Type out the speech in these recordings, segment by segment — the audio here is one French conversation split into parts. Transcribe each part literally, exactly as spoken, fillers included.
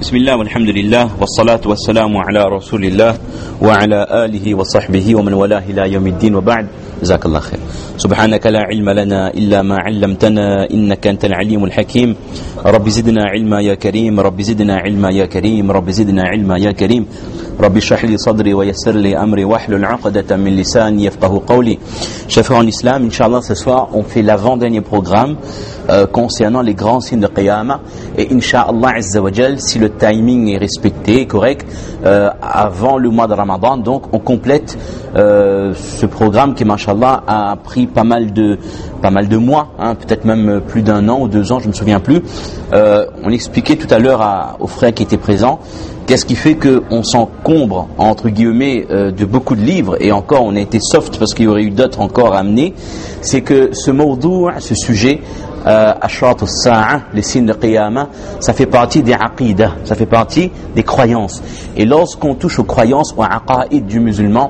بسم الله والحمد لله والصلاة والسلام على رسول الله وعلى آله وصحبه ومن والاه إلى يوم الدين وبعد. جزاك الله خير. سبحانك لا علم لنا إلا ما علمتنا إنك أنت العليم الحكيم. رب زدنا علما يا كريم، رب زدنا علما يا كريم، رب زدنا علما يا كريم. رب اشرح لي صدري ويسر لي أمري واحلل عقدة من لساني يفقهوا قولي. Chers frères en islam, Inch'Allah, ce soir, on fait l'avant-dernier programme euh, concernant les grands signes de Qiyamah. Et Inch'Allah, Azza wa Jal, si le timing est respecté, correct, euh, avant le mois de Ramadan, donc on complète euh, ce programme qui, Masha'Allah, a pris pas mal de, pas mal de mois, hein, peut-être même plus d'un an ou deux ans, je ne me souviens plus. Euh, on expliquait tout à l'heure à, aux frères qui étaient présents qu'est-ce qui fait qu'on s'encombre, entre guillemets, euh, de beaucoup de livres, et encore on a été soft parce qu'il y aurait eu d'autres encore à amener, c'est que ce mawdou', ce sujet, euh, Ashrat al-Sa'a, les signes de Qiyamah, ça fait partie des aqidah, ça fait partie des croyances. Et lorsqu'on touche aux croyances, aux aqaïd du musulman,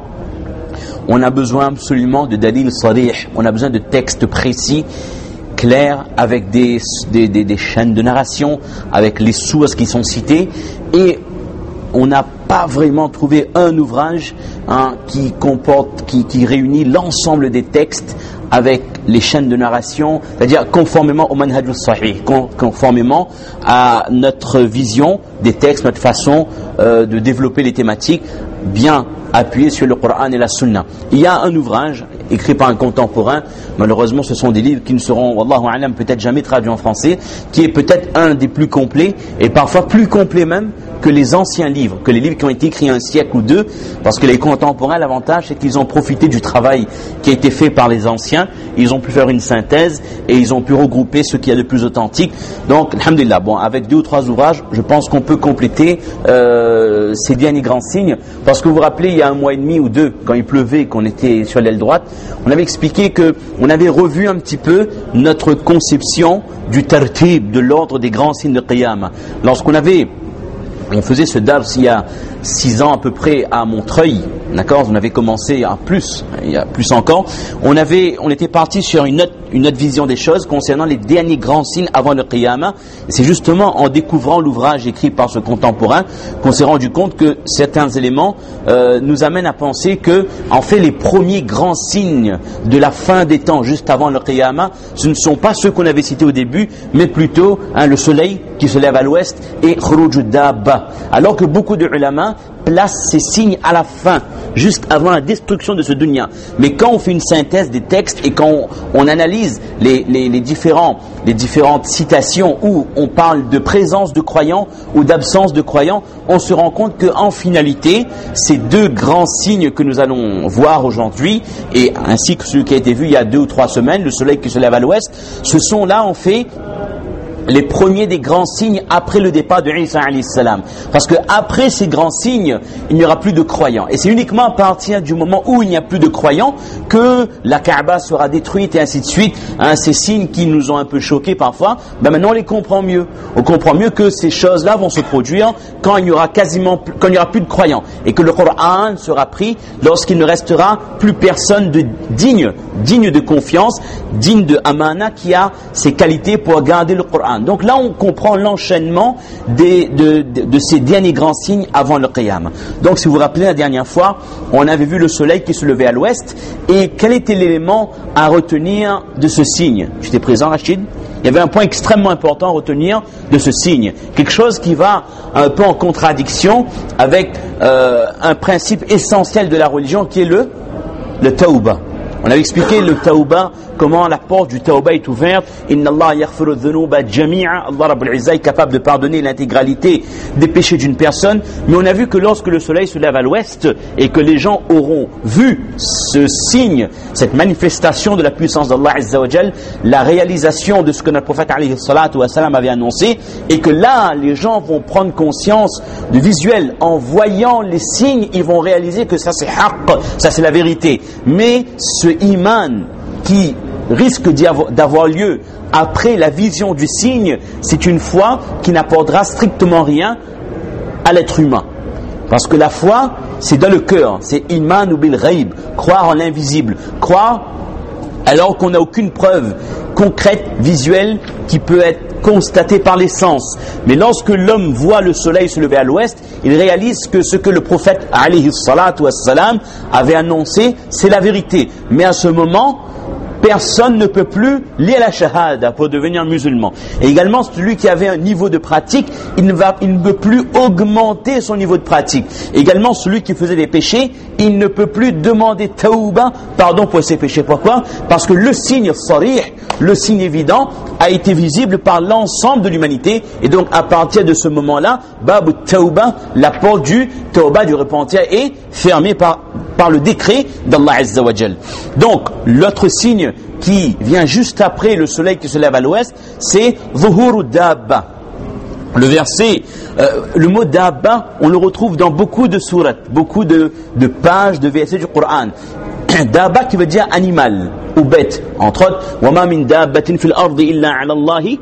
on a besoin absolument de dalil sarih, on a besoin de textes précis, clairs, avec des, des, des, des chaînes de narration, avec les sources qui sont citées, et on n'a pas vraiment trouvé un ouvrage hein, qui comporte, qui, qui réunit l'ensemble des textes avec les chaînes de narration, c'est-à-dire conformément au manhaj al-sahih, conformément à notre vision des textes, notre façon euh, de développer les thématiques, bien appuyé sur le Coran et la Sunna. Il y a un ouvrage écrit par un contemporain, malheureusement ce sont des livres qui ne seront, wallahu a'lam, peut-être jamais traduits en français, qui est peut-être un des plus complets, et parfois plus complet même que les anciens livres, que les livres qui ont été écrits un siècle ou deux, parce que les contemporains, l'avantage c'est qu'ils ont profité du travail qui a été fait par les anciens, ils ont pu faire une synthèse, et ils ont pu regrouper ce qu'il y a de plus authentique. Donc, alhamdulillah, bon, avec deux ou trois ouvrages, je pense qu'on peut compléter euh, ces derniers grands signes, parce que vous vous rappelez, il y a un mois et demi ou deux, quand il pleuvait, qu'on était sur l'aile droite, on avait expliqué que on avait revu un petit peu notre conception du tartib, de l'ordre des grands signes de Qiyamah. Lorsqu'on avait On faisait ce dars il y a six ans à peu près à Montreuil, d'accord. On avait commencé à plus, il y a plus encore. On avait, on était parti sur une autre, une autre vision des choses concernant les derniers grands signes avant le Qiyamah. Et c'est justement en découvrant l'ouvrage écrit par ce contemporain qu'on s'est rendu compte que certains éléments euh, nous amènent à penser que, en fait, les premiers grands signes de la fin des temps, juste avant le Qiyamah, ce ne sont pas ceux qu'on avait cités au début, mais plutôt hein, le soleil qui se lève à l'ouest et Khuruj ad-Dabba. Alors que beaucoup de ulama placent ces signes à la fin, juste avant la destruction de ce dunya. Mais quand on fait une synthèse des textes et quand on, on analyse les, les, les, différents, les différentes citations où on parle de présence de croyants ou d'absence de croyants, on se rend compte qu'en finalité, ces deux grands signes que nous allons voir aujourd'hui, et ainsi que celui qui a été vu il y a deux ou trois semaines, le soleil qui se lève à l'ouest, ce sont là en fait les premiers des grands signes après le départ de Isa alayhi salam. Parce que après ces grands signes, il n'y aura plus de croyants. Et c'est uniquement à partir du moment où il n'y a plus de croyants que la Kaaba sera détruite et ainsi de suite. Hein, ces signes qui nous ont un peu choqués parfois, ben maintenant on les comprend mieux. On comprend mieux que ces choses-là vont se produire quand il n'y aura quasiment, quand il n'y aura plus de croyants. Et que le Coran sera pris lorsqu'il ne restera plus personne de digne, digne de confiance, digne de amana, qui a ses qualités pour garder le Coran. Donc là, on comprend l'enchaînement des, de, de, de ces derniers grands signes avant le Qiyamah. Donc si vous vous rappelez la dernière fois, on avait vu le soleil qui se levait à l'ouest. Et quel était l'élément à retenir de ce signe? Tu étais présent, Rachid? Il y avait un point extrêmement important à retenir de ce signe. Quelque chose qui va un peu en contradiction avec euh, un principe essentiel de la religion qui est le, le tawbah. On avait expliqué le tawbah, comment la porte du tawbah est ouverte. Inna Allah yaghfiru dhunuba jami'a. Allah Rabbul Izza est capable de pardonner l'intégralité des péchés d'une personne. Mais on a vu que lorsque le soleil se lève à l'ouest et que les gens auront vu ce signe, cette manifestation de la puissance d'Allah Azza wa Jal, la réalisation de ce que notre prophète alayhi salatu wa salam avait annoncé, et que là, les gens vont prendre conscience du visuel. En voyant les signes, ils vont réaliser que ça c'est haqq, ça c'est la vérité. Mais ce iman qui risque d'avoir lieu après la vision du signe, c'est une foi qui n'apportera strictement rien à l'être humain. Parce que la foi, c'est dans le cœur, c'est iman ou bil ghaib, croire en l'invisible, croire alors qu'on n'a aucune preuve concrète, visuelle, qui peut être constaté par les sens. Mais lorsque l'homme voit le soleil se lever à l'ouest, il réalise que ce que le prophète alayhi salatu wassalam avait annoncé, c'est la vérité. Mais à ce moment, personne ne peut plus lire la shahada pour devenir musulman. Et également, celui qui avait un niveau de pratique, il ne, va, il ne peut plus augmenter son niveau de pratique. Également, celui qui faisait des péchés, il ne peut plus demander tawba, pardon pour ses péchés. Pourquoi? Parce que le signe sarih, le signe évident, a été visible par l'ensemble de l'humanité. Et donc, à partir de ce moment-là, Babu Tawba, la porte du tawba, du repentir, est fermée par, par le décret d'Allah Azza wa Jal. Donc, l'autre signe qui vient juste après le soleil qui se lève à l'ouest, c'est Zuhuru Dabba. Le verset, euh, le mot Dabba, on le retrouve dans beaucoup de sourates, beaucoup de, de pages, de versets du Coran. Dabba qui veut dire animal ou bête, entre autres. وَمَا مِن دَابَّةٍ فِي الْأَرْضِ إِلَّا عَلَى اللَّهِ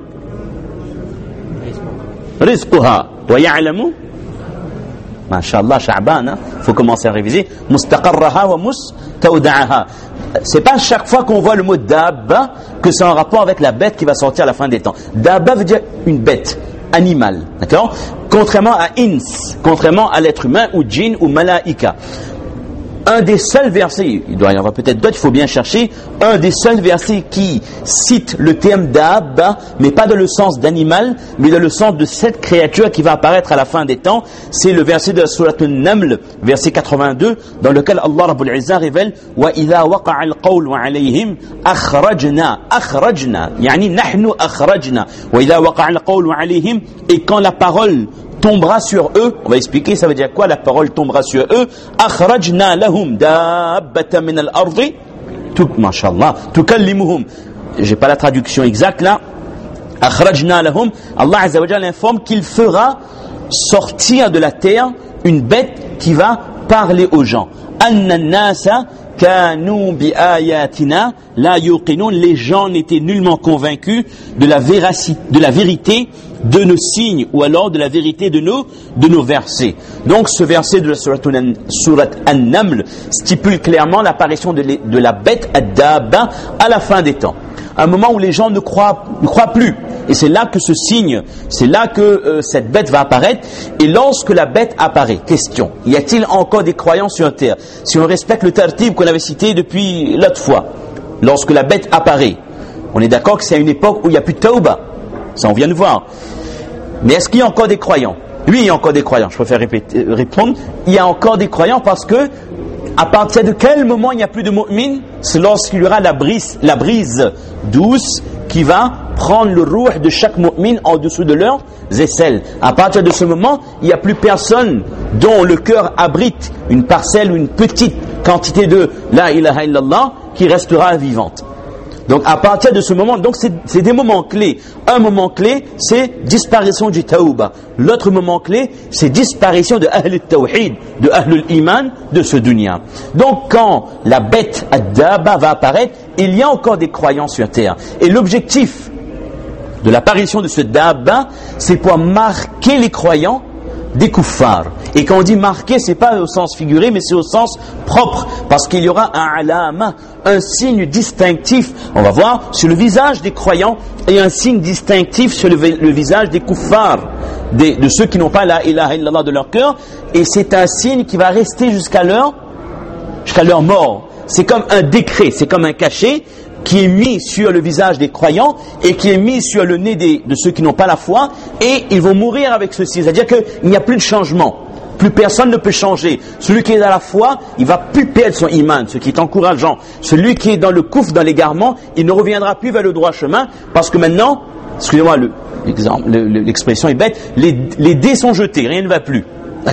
رِزْقُهَا وَيَعْلَمُ Masha'Allah, Sha'ban, hein, faut commencer à réviser. Mustaqarraha wa mustawda'aha. C'est pas chaque fois qu'on voit le mot dabba que c'est en rapport avec la bête qui va sortir à la fin des temps. Dabba veut dire une bête, animal, d'accord? Contrairement à ins, contrairement à l'être humain ou djinn ou malaïka. Un des seuls versets, il doit y en avoir peut-être d'autres, il faut bien chercher, un des seuls versets qui cite le terme d'Abba, mais pas dans le sens d'animal, mais dans le sens de cette créature qui va apparaître à la fin des temps, c'est le verset de la Sourate An-Naml, verset quatre-vingt-deux, dans lequel Allah Rabbul Izzah révèle « Wa idha waqa'a al-qawlu alayhim akhrajna, akhrajna, yani nahnu akhrajna, wa idha waqa'a al-qawlu alayhim » et quand la parole tombera sur eux, on va expliquer ça veut dire quoi, la parole tombera sur eux, akhrajna lahum dabbatan min al-ardi, mashallah, tukallimuhum. J'ai pas la traduction exacte là. Akhrajna lahum, Allah Azza wa Jalla informe qu'il fera sortir de la terre une bête qui va parler aux gens. Anna an-nasa kanu bi ayatina la yuqinun, les gens n'étaient nullement convaincus de la véracité, de la vérité de nos signes ou alors de la vérité de nos, de nos versets. Donc ce verset de la sourate An-Naml stipule clairement l'apparition de, de la bête ad-dabba à la fin des temps. Un moment où les gens ne croient, ne croient plus. Et c'est là que ce signe, c'est là que euh, cette bête va apparaître. Et lorsque la bête apparaît, question, y a-t-il encore des croyants sur terre? Si on respecte le tartib qu'on avait cité depuis l'autre fois, lorsque la bête apparaît, on est d'accord que c'est à une époque où il n'y a plus de tauba. Ça, on vient de voir. Mais est-ce qu'il y a encore des croyants? Oui, il y a encore des croyants. Je préfère répéter, répondre. Il y a encore des croyants parce que, à partir de quel moment il n'y a plus de mu'min? C'est lorsqu'il y aura la brise, la brise douce qui va prendre le ruh de chaque mu'min en dessous de leurs aisselles. À partir de ce moment, il n'y a plus personne dont le cœur abrite une parcelle ou une petite quantité de la ilaha illallah qui restera vivante. Donc à partir de ce moment, donc c'est, c'est des moments clés. Un moment clé, c'est disparition du tawba. L'autre moment clé, c'est disparition de Ahl al-Tawhid, de Ahl al-Iman, de ce dunya. Donc quand la bête ad-dabba va apparaître, il y a encore des croyants sur terre. Et l'objectif de l'apparition de ce dabba, c'est pour marquer les croyants des kuffars. Et quand on dit marquer, c'est pas au sens figuré, mais c'est au sens propre, parce qu'il y aura un alama, un signe distinctif, on va voir, sur le visage des croyants, et un signe distinctif sur le, le visage des kuffars, des, de ceux qui n'ont pas la ilaha illallah de leur cœur, et c'est un signe qui va rester jusqu'à leur, jusqu'à leur mort. C'est comme un décret, c'est comme un cachet, qui est mis sur le visage des croyants et qui est mis sur le nez des, de ceux qui n'ont pas la foi, et ils vont mourir avec ceci. C'est-à-dire qu'il n'y a plus de changement. Plus personne ne peut changer. Celui qui est dans la foi, il va plus perdre son iman, ce qui est encourageant. Celui qui est dans le kouf, dans l'égarement, il ne reviendra plus vers le droit chemin, parce que maintenant, excusez-moi, le, l'exemple, le, l'expression est bête, les, les dés sont jetés, rien ne va plus. D'accord ?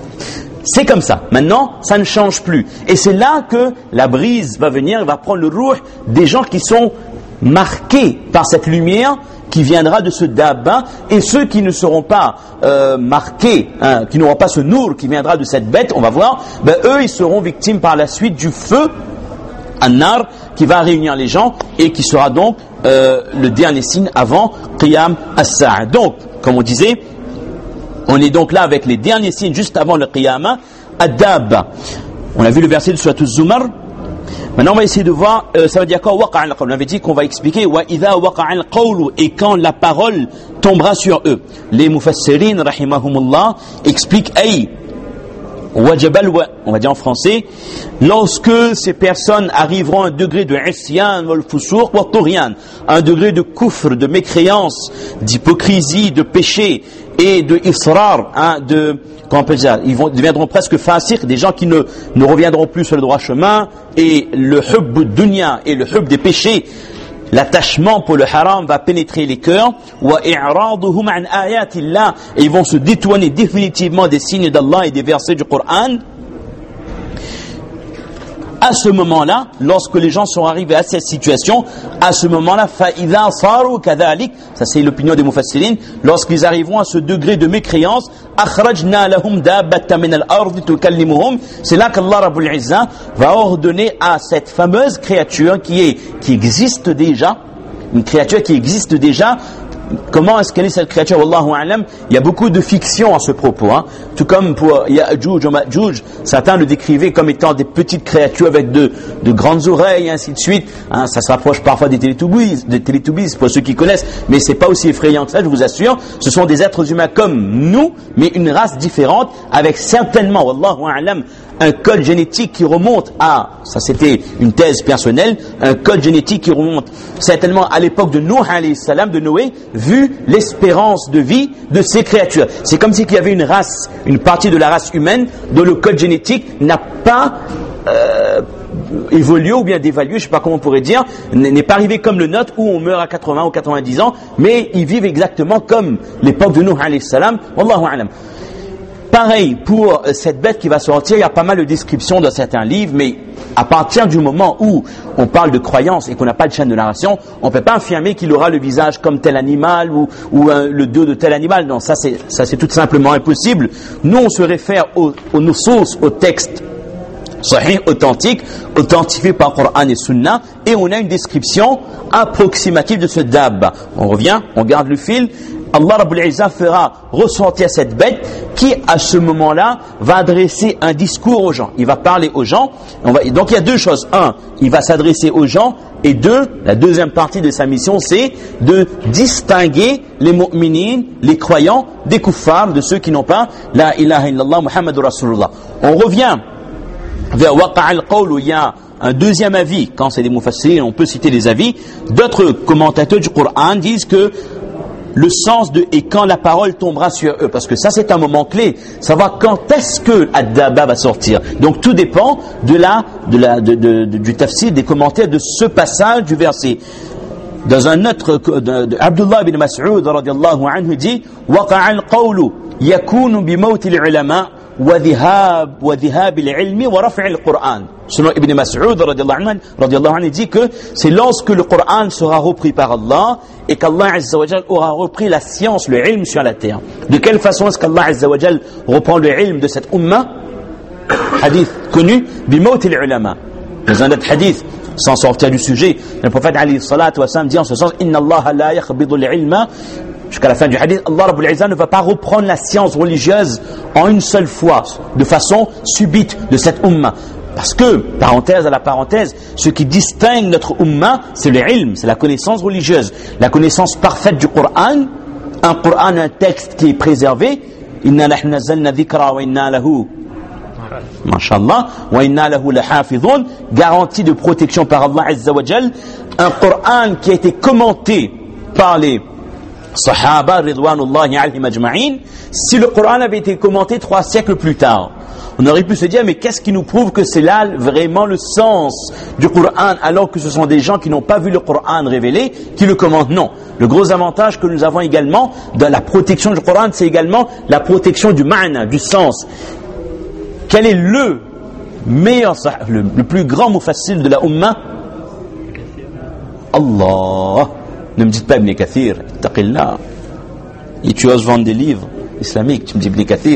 C'est comme ça. Maintenant, ça ne change plus. Et c'est là que la brise va venir, elle va prendre le ruh des gens qui sont marqués par cette lumière qui viendra de ce dabba, et ceux qui ne seront pas euh, marqués, hein, qui n'auront pas ce nour qui viendra de cette bête, on va voir, ben, eux, ils seront victimes par la suite du feu, an-nar, qui va réunir les gens et qui sera donc euh, le dernier signe avant Qiyam as-Sa'a. Donc, comme on disait, on est donc là avec les derniers signes juste avant le Qiyamah, ad-dabba. On a vu le verset de Surat Az-Zumar. Maintenant, on va essayer de voir, euh, ça veut dire quoi? Waqa'a al-qawl. On avait dit qu'on va expliquer wa idha waqa'a al-qawl, et quand la parole tombera sur eux. Les mufassirin, rahimahumullah, expliquent ay wajabal wa, on va dire en français, lorsque ces personnes arriveront à un degré de isyan wal fusuq wa tughyan, un degré de kufr, de mécréance, d'hypocrisie, de péché et de israr, hein, de, comment on peut dire, ils vont, deviendront presque fasiq, des gens qui ne, ne reviendront plus sur le droit chemin, et le hubb dunya et le hubb des péchés, l'attachement pour le haram va pénétrer les cœurs, wa i'raduhum an ayatillah, et ils vont se détourner définitivement des signes d'Allah et des versets du Coran. À ce moment-là, lorsque les gens sont arrivés à cette situation, à ce moment-là, فَإِذَا صَارُوا كَذَلِكَ, ça c'est l'opinion des mufassirin, lorsqu'ils arriveront à ce degré de mécréance, أَخْرَجْنَا لَهُمْ دَابَّةً مِنَ الْأَرْضِ تُكَلِّمُهُم, c'est là qu'Allah Rabbul Izzah va ordonner à cette fameuse créature qui est, qui existe déjà, une créature qui existe déjà. Comment est-ce qu'elle est cette créature? Wallahu a'lam. Il y a beaucoup de fiction à ce propos, hein. Tout comme pour Ya'juj ou Ma'juj, certains le décrivaient comme étant des petites créatures avec de, de grandes oreilles, et ainsi de suite, hein. Ça se rapproche parfois des Télétoubis, des Télétoubis pour ceux qui connaissent, mais c'est pas aussi effrayant que ça, je vous assure. Ce sont des êtres humains comme nous, mais une race différente, avec certainement, Wallahu a'lam, un code génétique qui remonte à, ça c'était une thèse personnelle, un code génétique qui remonte certainement à l'époque de Nuh alayhi salam, de Noé, vu l'espérance de vie de ces créatures. C'est comme si il y avait une race, une partie de la race humaine dont le code génétique n'a pas euh, évolué ou bien dévalué, je ne sais pas comment on pourrait dire, n'est pas arrivé comme le nôtre où on meurt à quatre-vingts ou quatre-vingt-dix ans, mais ils vivent exactement comme l'époque de Nuh alayhi salam. Wallahu a'lam. Pareil pour cette bête qui va sortir, il y a pas mal de descriptions dans certains livres, mais à partir du moment où on parle de croyance et qu'on n'a pas de chaîne de narration, on ne peut pas affirmer qu'il aura le visage comme tel animal ou, ou euh, le dos de tel animal. Non, ça c'est, ça c'est tout simplement impossible. Nous, on se réfère aux, aux nusus, aux textes sahih, authentiques, authentifiés par Coran et Sunna, et on a une description approximative de ce dabba. On revient, on garde le fil. Allah Rabbul Izzah fera ressentir cette bête qui, à ce moment-là, va adresser un discours aux gens. Il va parler aux gens. On va, donc il y a deux choses. Un, il va s'adresser aux gens. Et deux, la deuxième partie de sa mission, c'est de distinguer les mu'minines, les croyants, des kuffars, de ceux qui n'ont pas la ilaha illallah Muhammadur Rasulullah. On revient vers Waqa'a al-Qawl où il y a un deuxième avis. Quand c'est des mufassirs, on peut citer les avis. D'autres commentateurs du Coran disent que le sens de et quand la parole tombera sur eux, parce que ça c'est un moment clé, savoir quand est-ce que Ad-Dabba va sortir. Donc tout dépend de la, de la, de, de, de, du tafsir, des commentaires de ce passage du verset. Dans un autre, de, de Abdullah ibn Mas'ud radiyallahu anhu dit Waqa'a al-qawlu yakunu bi mawti al-ulama wa dhihab wa dhihab al-ilmi wa raf' al-Qur'an. Selon Ibn Mas'ud radiyallahu anhu dit que c'est lorsque le Coran sera repris par Allah et qu'Allah Azza wa Jal aura repris la science, le ilm sur la terre. De quelle façon est-ce qu'Allah Azza wa Jal reprend le ilm de cette umma? Hadith connu, bimawt al-ulama. Dans un autre hadith, sans sortir du sujet, le prophète alayhi salatu wa sallam dit en ce sens Inna Allah la yakhbidu al-ilma. Jusqu'à la fin du hadith, Allah Rabbul Izzah ne va pas reprendre la science religieuse en une seule fois, de façon subite de cette umma. Parce que, parenthèse à la parenthèse, ce qui distingue notre umma, c'est le ilm, c'est la connaissance religieuse, la connaissance parfaite du Coran, un Coran, un texte qui est préservé. Inna nahnu nazzalna dhikra wa inna lahu, mashallah, wa inna lahu lahafidhun, garantie de protection par Allah Azza wa Jal, un Coran qui a été commenté par les Sahaba ridwanullahi alayhim ajma'in. Si le Coran avait été commenté trois siècles plus tard, on aurait pu se dire mais qu'est-ce qui nous prouve que c'est là vraiment le sens du Coran, alors que ce sont des gens qui n'ont pas vu le Coran révélé qui le commentent? Non. Le gros avantage que nous avons également dans la protection du Coran, c'est également la protection du ma'na, du sens. Quel est le meilleur, le, le plus grand mufassil de la umma? Allah. Ne me dites pas Ibn Kathir, taqillah. Et tu oses vendre des livres islamiques, tu me dis Ibn Kathir.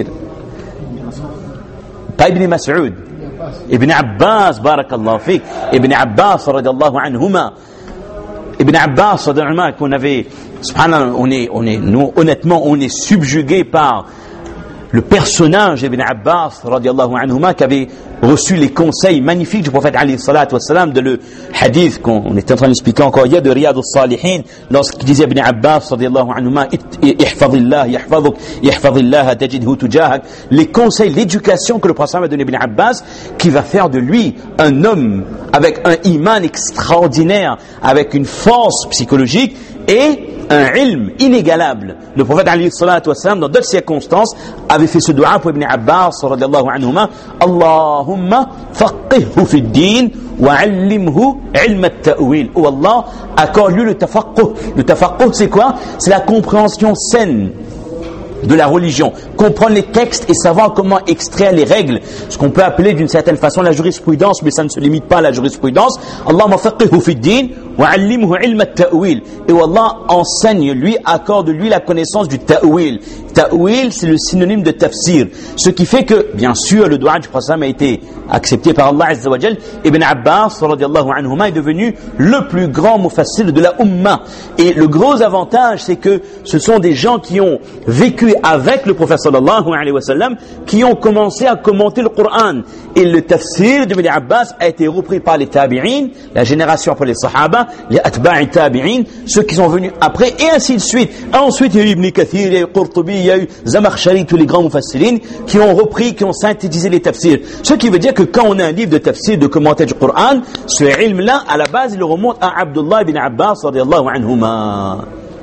Pas Ibn Mas'ud, Ibn Abbas, barakallahu fik, Ibn Abbas radiyallahu anhuma. Ibn Abbas radiyallahu anhuma, qu'on avait, subhanallah, on est, on est, nous, honnêtement, on est subjugué par le personnage Ibn Abbas radiyallahu anhuma qui avait reçu les conseils magnifiques du prophète alayhi salatu wassalam, de le hadith qu'on était en train d'expliquer encore hier de Riyad al-Salihin, lorsqu'il disait Ibn Abbas radiyallahu anhuma, ihfadillah yahfaduk ihfadillah tajidhu tujahak, les conseils, l'éducation que le prophète a donné Ibn Abbas, qui va faire de lui un homme avec un iman extraordinaire, avec une force psychologique et un ilm inégalable. Le prophète alayhi salatu wassalam, dans d'autres circonstances, avait fait ce dua pour Ibn Abbas radiyallahu anhuma, Allahumma faqihhu fi din wa allimhu ilm at-ta'wil. Oh Allah, accorde-lui le tafaqquh. Le tafaqquh, c'est quoi? C'est la compréhension saine de la religion, comprendre les textes et savoir comment extraire les règles, ce qu'on peut appeler d'une certaine façon la jurisprudence, mais ça ne se limite pas à la jurisprudence. Allahumma faqihhu fi din wa allimhu ilm at-ta'wil. Et Allah enseigne lui, accorde lui la connaissance du ta'wil. Ta'wil, c'est le synonyme de tafsir, ce qui fait que, bien sûr, le dua du prophète a été accepté par Allah Azza wa Jal. Ibn Abbas radiyallahu anhuma est devenu le plus grand mufassir de la Ummah. Et le gros avantage, c'est que ce sont des gens qui ont vécu avec le prophète sallallahu alayhi wa sallam, qui ont commencé à commenter le Coran. Et le tafsir d'Ibn Abbas a été repris par les tabi'in, la génération après les sahaba, les atba'i tabi'in, ceux qui sont venus après, et ainsi de suite. Ensuite, il y a eu Ibn Kathir, il y a eu Qurtubi, il y a eu Zamakhshari, tous les grands mufassirin, qui ont repris, qui ont synthétisé les tafsirs. Ce qui veut dire que quand on a un livre de tafsir, de commentaire du Coran, ce ilm-là, à la base, il remonte à Abdullah ibn Abbas radiyallahu anhuma.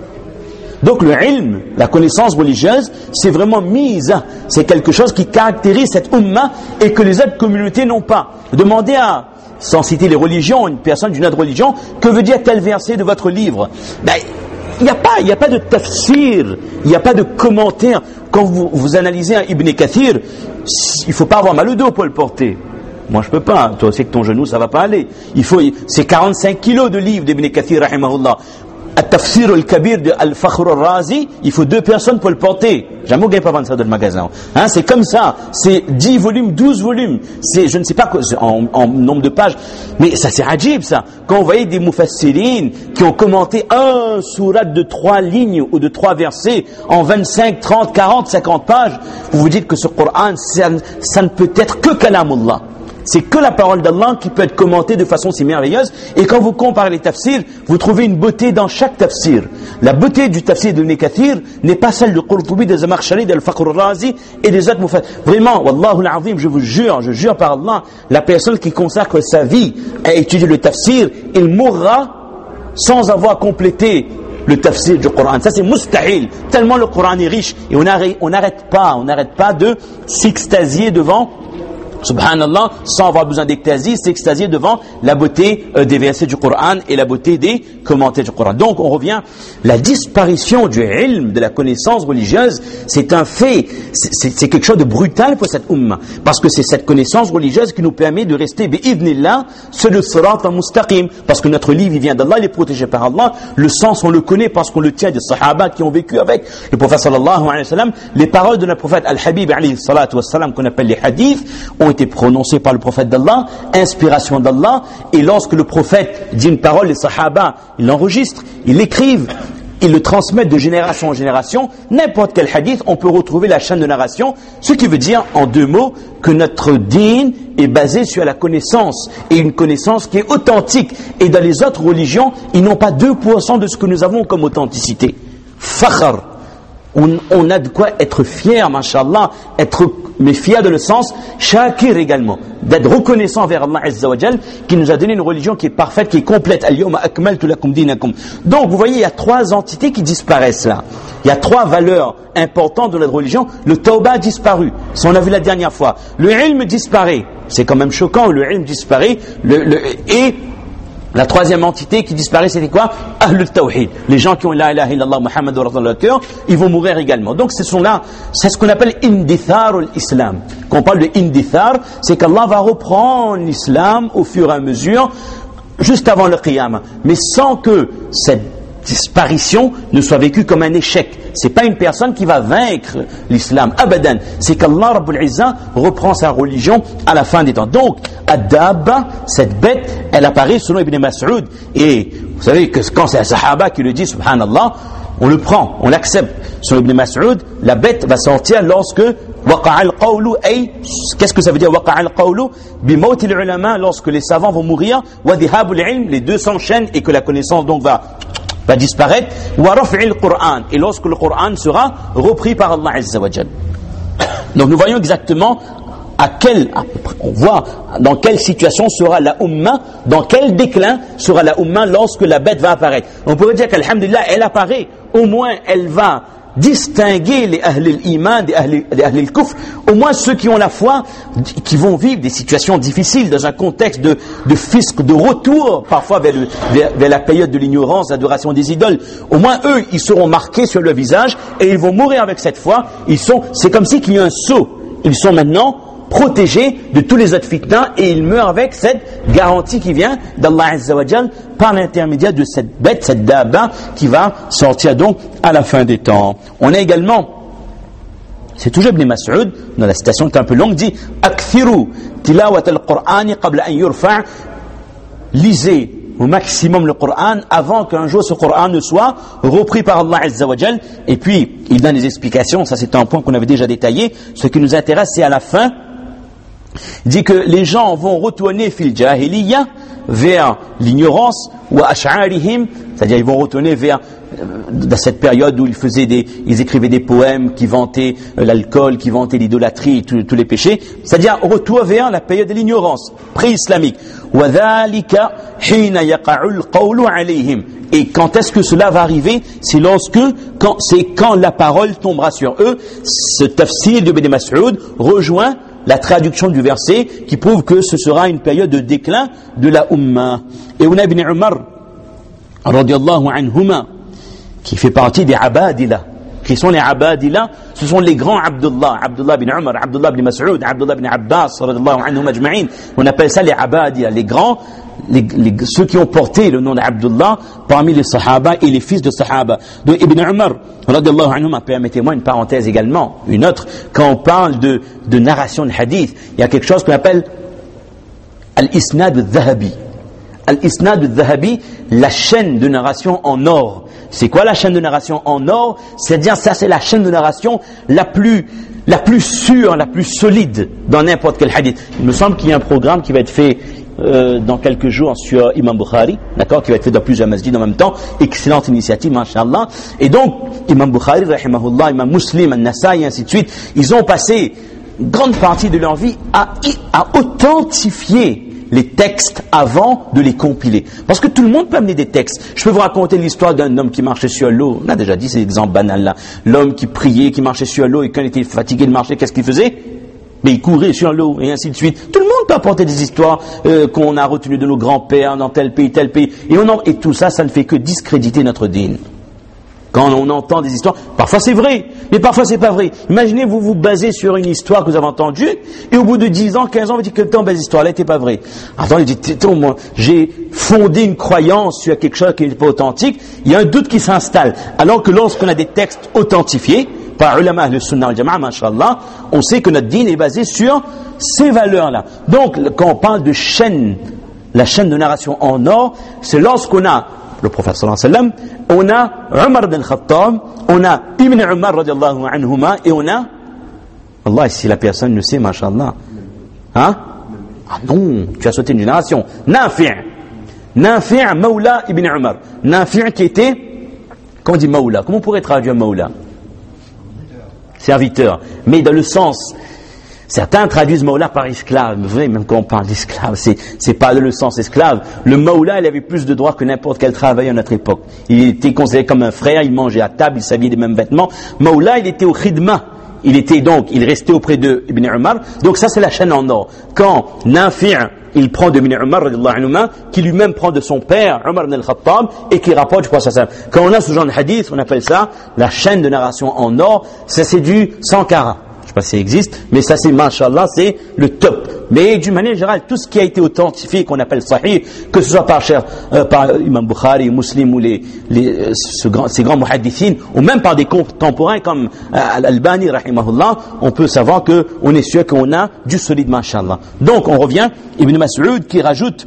Donc le ilm, la connaissance religieuse, c'est vraiment mise, c'est quelque chose qui caractérise cette ummah et que les autres communautés n'ont pas. Demandez à, sans citer les religions, une personne d'une autre religion, que veut dire tel verset de votre livre? Ben, il n'y a pas, il n'y a pas de tafsir, il n'y a pas de commentaire. Quand vous, vous analysez un Ibn Kathir, il ne faut pas avoir mal au dos pour le porter. Moi je peux pas, toi aussi que ton genou ça va pas aller. Il faut, c'est quarante-cinq kilos de livres d'Ibn Kathir rahimahullah. Al-Tafsir al-Kabir de Al-Fakhr al-Razi, il faut deux personnes pour le porter. Jamais on ne gagne pas vendre ça dans le magasin. Hein, c'est comme ça. C'est dix volumes, douze volumes. C'est, je ne sais pas en, en nombre de pages. Mais ça c'est ajib ça. Quand on voyait des mufassirines qui ont commenté un surat de trois lignes ou de trois versets en vingt-cinq, trente, quarante, cinquante pages, vous vous dites que ce Coran, ça, ça ne peut être que kalamullah. C'est que la parole d'Allah qui peut être commentée de façon si merveilleuse. Et quand vous comparez les tafsirs, vous trouvez une beauté dans chaque tafsir. La beauté du tafsir de Ibn Kathir n'est pas celle de Qurtubi, de Zamakhshari, de Al-Fakhr al-Razi et des autres mufassirs. Vraiment, Wallahu al-Azim, je vous jure, je jure par Allah, la personne qui consacre sa vie à étudier le tafsir, il mourra sans avoir complété le tafsir du Coran. Ça c'est mustahil, tellement le Coran est riche. Et on n'arrête on n'arrête pas, on n'arrête pas de s'extasier devant, subhanallah, sans avoir besoin d'extasie, s'extasier devant la beauté euh, des versets du Coran et la beauté des commentaires du Coran. Donc on revient, la disparition du ilm, de la connaissance religieuse, c'est un fait, c'est, c'est quelque chose de brutal pour cette ummah, parce que c'est cette connaissance religieuse qui nous permet de rester bi'idhnillah sur le sirat al-mustaqim, parce que notre livre il vient d'Allah, il est protégé par Allah, le sens on le connaît parce qu'on le tient des sahaba qui ont vécu avec le prophète sallallahu alayhi wa sallam. Les paroles de notre prophète al-Habib alayhi salatu wa sallam, qu'on appelle les hadiths, ont été prononcées par le prophète d'Allah, inspiration d'Allah, et lorsque le prophète dit une parole, les sahaba, ils l'enregistrent, ils l'écrivent, ils le transmettent de génération en génération. N'importe quel hadith, on peut retrouver la chaîne de narration, ce qui veut dire, en deux mots, que notre dîn est basé sur la connaissance, et une connaissance qui est authentique. Et dans les autres religions, ils n'ont pas deux pour cent de ce que nous avons comme authenticité. Fakhr. On, on a de quoi être fier, mashallah, être, mais fier de le sens, shakir également, d'être reconnaissant vers Allah Azza wa Jal, qui nous a donné une religion qui est parfaite, qui est complète. Al-yawma akmaltu lakum dinakum. Donc, vous voyez, il y a trois entités qui disparaissent là. Il y a trois valeurs importantes de notre religion. Le tawbah a disparu. Ça, on a vu la dernière fois. Le ilm disparaît. C'est quand même choquant, le ilm disparaît. Le, le, et, la troisième entité qui disparaît, c'était quoi? Ahlul Tawhid. Les gens qui ont la ilaha illallah Muhammad wa Rasulullah dans leur cœur, ils vont mourir également. Donc, ce sont là, c'est ce qu'on appelle indithar l'islam. Quand on parle de indithar, c'est qu'Allah va reprendre l'islam au fur et à mesure, juste avant le qiyamah. Mais sans que cette disparition ne soit vécue comme un échec. C'est pas une personne qui va vaincre l'islam, abadan. C'est qu'Allah Rabbul Izzah reprend sa religion à la fin des temps. Donc, Ad-Dabba, cette bête, elle apparaît selon Ibn Mas'ud. Et vous savez que quand c'est un sahaba qui le dit, subhanallah, on le prend, on l'accepte. Selon Ibn Mas'ud, la bête va sortir lorsque Waqa'a al-qawlu, qu'est-ce que ça veut dire Waqa'a al-qawlu bimawt al-ulama, lorsque les savants vont mourir, wa dhihab al-ilm, les deux s'enchaînent et que la connaissance donc va va disparaître, wa raf'i al-Qur'an, et lorsque le Qur'an sera repris par Allah Azza wa Jal. Donc nous voyons exactement à quel, on voit dans quelle situation sera la Ummah, dans quel déclin sera la Ummah lorsque la bête va apparaître. On pourrait dire qu'alhamdulillah, elle apparaît, au moins elle va distinguer les Ahl al-Iman des Ahl al-Kufr, au moins ceux qui ont la foi, qui vont vivre des situations difficiles dans un contexte de, de fisc, de retour parfois vers, le, vers, vers la période de l'ignorance, l'adoration des idoles. Au moins eux, ils seront marqués sur le visage et ils vont mourir avec cette foi. Ils sont, c'est comme si qu'il y a un sceau. Ils sont maintenant protégés de tous les autres fitnas et ils meurent avec cette garantie qui vient d'Allah Azza wa Jal par l'intermédiaire de cette bête, cette dabba qui va sortir donc à la fin des temps. On a également, c'est toujours Ibn Mas'ud, dans la citation qui est un peu longue, dit Akthiru tilawat al-Qur'an qabla an yurfa', lisez au maximum le Coran avant qu'un jour ce Coran ne soit repris par Allah Azza wa Jal. Et puis il donne des explications, ça c'est un point qu'on avait déjà détaillé. Ce qui nous intéresse, c'est à la fin, il dit que les gens vont retourner fil jahiliya, vers l'ignorance, ou ash'arihim, c'est-à-dire ils vont retourner vers dans cette période où ils faisaient des, ils écrivaient des poèmes qui vantaient l'alcool, qui vantaient l'idolâtrie, tous, tous les péchés, c'est-à-dire retour vers la période de l'ignorance pré-islamique. وَذَلِكَ حِينَ يَقَعُ الْقَوْلُ عَلَيْهِمْ. Et quand est-ce que cela va arriver? C'est lorsque, quand, c'est quand la parole tombera sur eux. Ce tafsir de Ibn Mas'ud rejoint la traduction du verset qui prouve que ce sera une période de déclin de la Ummah. Et on a Ibn Umar radiyallahu anhuma, qui fait partie des Abadila. Qui sont les Abadila? Ce sont les grands Abdullah, Abdullah bin Umar, Abdullah bin Mas'ud, Abdullah bin Abbas radiyallahu anhum ajma'in. On appelle ça les Abadila, les grands, les, les, ceux qui ont porté le nom d'Abdullah parmi les Sahaba et les fils de Sahaba. Donc Ibn Umar radiyallahu anhum, permettez-moi une parenthèse également, une autre, quand on parle de, de narration de hadith, il y a quelque chose qu'on appelle Al-Isnad al-Dhahabi. Al-Isnad al-Dhahabi, la chaîne de narration en or. C'est quoi la chaîne de narration en or? C'est-à-dire, ça c'est la chaîne de narration la plus, la plus sûre, la plus solide dans n'importe quel hadith. Il me semble qu'il y a un programme qui va être fait euh, dans quelques jours sur Imam Bukhari, d'accord, qui va être fait dans plusieurs masjids en même temps. Excellente initiative, masha'Allah. Et donc, Imam Bukhari, rahimahullah, Imam Muslim, An-Nasa'i, ainsi de suite, ils ont passé une grande partie de leur vie à, à authentifier les textes avant de les compiler. Parce que tout le monde peut amener des textes. Je peux vous raconter l'histoire d'un homme qui marchait sur l'eau. On a déjà dit, c'est l'exemple banal là. L'homme qui priait, qui marchait sur l'eau, et quand il était fatigué de marcher, qu'est-ce qu'il faisait? Mais il courait sur l'eau, et ainsi de suite. Tout le monde peut apporter des histoires euh, qu'on a retenues de nos grands-pères dans tel pays, tel pays. Et, on en, et tout ça, ça ne fait que discréditer notre dîne. Quand on entend des histoires, parfois c'est vrai, mais parfois c'est pas vrai. Imaginez, vous vous basez sur une histoire que vous avez entendue, et au bout de dix ans, quinze ans, vous dites que tant cette histoire-là n'était pas vraie. Attends, il dit, moi, j'ai fondé une croyance sur quelque chose qui n'est pas authentique, il y a un doute qui s'installe. Alors que lorsqu'on a des textes authentifiés, par ulama al-sunnah al-jama'a, masha'Allah, on sait que notre dîne est basé sur ces valeurs-là. Donc, quand on parle de chaîne, la chaîne de narration en or, c'est lorsqu'on a le prophète sallallahu alayhi wa sallam, on a Umar ibn al-Khattab, on a Ibn Umar radiallahu anhuma, et on a, Allah, si la personne ne sait, masha'Allah, hein? Ah non, tu as sauté une génération. Nafi', Nafi' Mawla Ibn Umar. Nafi' qui était, comment on dit Mawla? Comment on pourrait traduire Mawla? Serviteur. Mais dans le sens, certains traduisent Mawla par esclave. Vous voyez, même quand on parle d'esclave, c'est, c'est pas le sens esclave. Le Mawla, il avait plus de droits que n'importe quel travailleur à notre époque. Il était considéré comme un frère, il mangeait à table, il s'habillait des mêmes vêtements. Mawla, il était au khidma. Il était donc, il restait auprès de Ibn Umar. Donc ça, c'est la chaîne en or. Quand Nafi' il prend de Ibn Umar, qui lui-même prend de son père, Umar ibn al-Khattab, et qui rapporte, je crois, ça. Quand on a ce genre de hadith, on appelle ça la chaîne de narration en or. Ça, c'est du Sankara. Je ne sais pas si ça existe, mais ça c'est, mashallah, c'est le top. Mais d'une manière générale, tout ce qui a été authentifié, qu'on appelle sahih, que ce soit par, cher, euh, par Imam Bukhari, Muslim ou les, les, ce grand, ces grands muhaddithines, ou même par des contemporains comme euh, Al-Albani, rahimahullah, on peut savoir qu'on est sûr qu'on a du solide, mashallah. Donc on revient, Ibn Mas'ud qui rajoute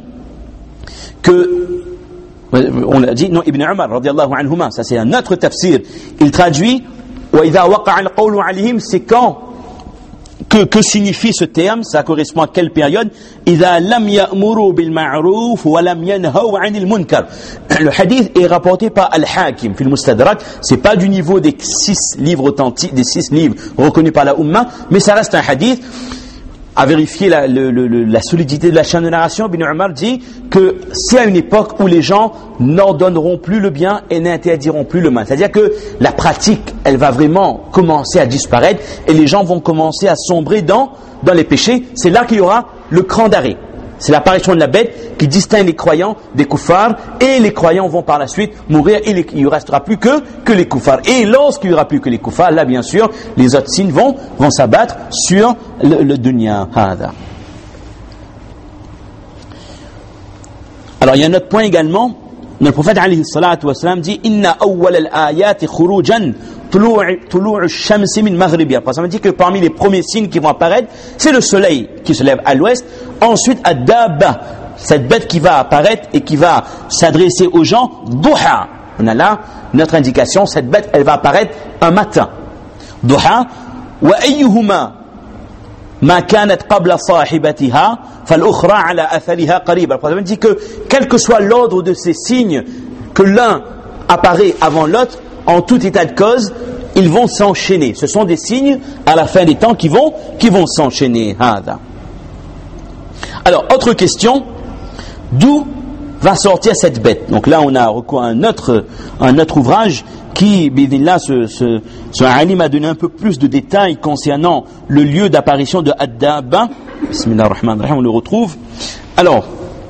que, on l'a dit, non, Ibn Umar, radiallahu anhuma, ça c'est un autre tafsir, il traduit, وَإِذَا وَقَعَ الْقَوْلُ عَلِيهِمْ, c'est quand que, que signifie ce terme? Ça correspond à quelle période? إِذَا لَمْ يَأْمُرُوا بِالْمَعْرُوفِ وَلَمْ يَنْهَوْا عَنِ الْمُنْكَرِ. Le hadith est rapporté par Al-Hakim, fil Mustadrak. C'est pas du niveau des six livres authentiques, des six livres reconnus par la Ummah, mais ça reste un hadith. À vérifier la, le, le, la solidité de la chaîne de narration, Ibn Umar dit que c'est à une époque où les gens n'ordonneront plus le bien et n'interdiront plus le mal. C'est-à-dire que la pratique, elle va vraiment commencer à disparaître et les gens vont commencer à sombrer dans, dans les péchés. C'est là qu'il y aura le cran d'arrêt. C'est l'apparition de la bête qui distingue les croyants des koufars, et les croyants vont par la suite mourir et il ne restera plus que, que les koufars. Et lorsqu'il n'y aura plus que les koufars, là bien sûr, les autres signes vont, vont s'abattre sur le, le dunya. Alors il y a un autre point également. Le prophète alayhi salatu wa salam dit Inna awwal al-ayati khurujan tulu'u ash-shamsi min maghribiha. Ça veut dire que parmi les premiers signes qui vont apparaître, c'est le soleil qui se lève à l'ouest. Ensuite, ad-dabba, cette bête qui va apparaître et qui va s'adresser aux gens, duha. On a là notre indication, cette bête, elle va apparaître un matin. Duha, wa ayyuhuma ma kanat qabla sahibatiha fal-ukhra ala athariha qariba. Le prophète dit que quel que soit l'ordre de ces signes, que l'un apparaît avant l'autre, en tout état de cause, ils vont s'enchaîner. Ce sont des signes à la fin des temps qui vont, qui vont s'enchaîner. Alors, autre question, d'où va sortir cette bête? Donc là, on a recours à un autre, un autre ouvrage qui, bidillah, ce, ce, ce alim a donné un peu plus de détails concernant le lieu d'apparition de Ad-Dabba. Bismillah ar-Rahman ar-Rahim, on le retrouve. Alors,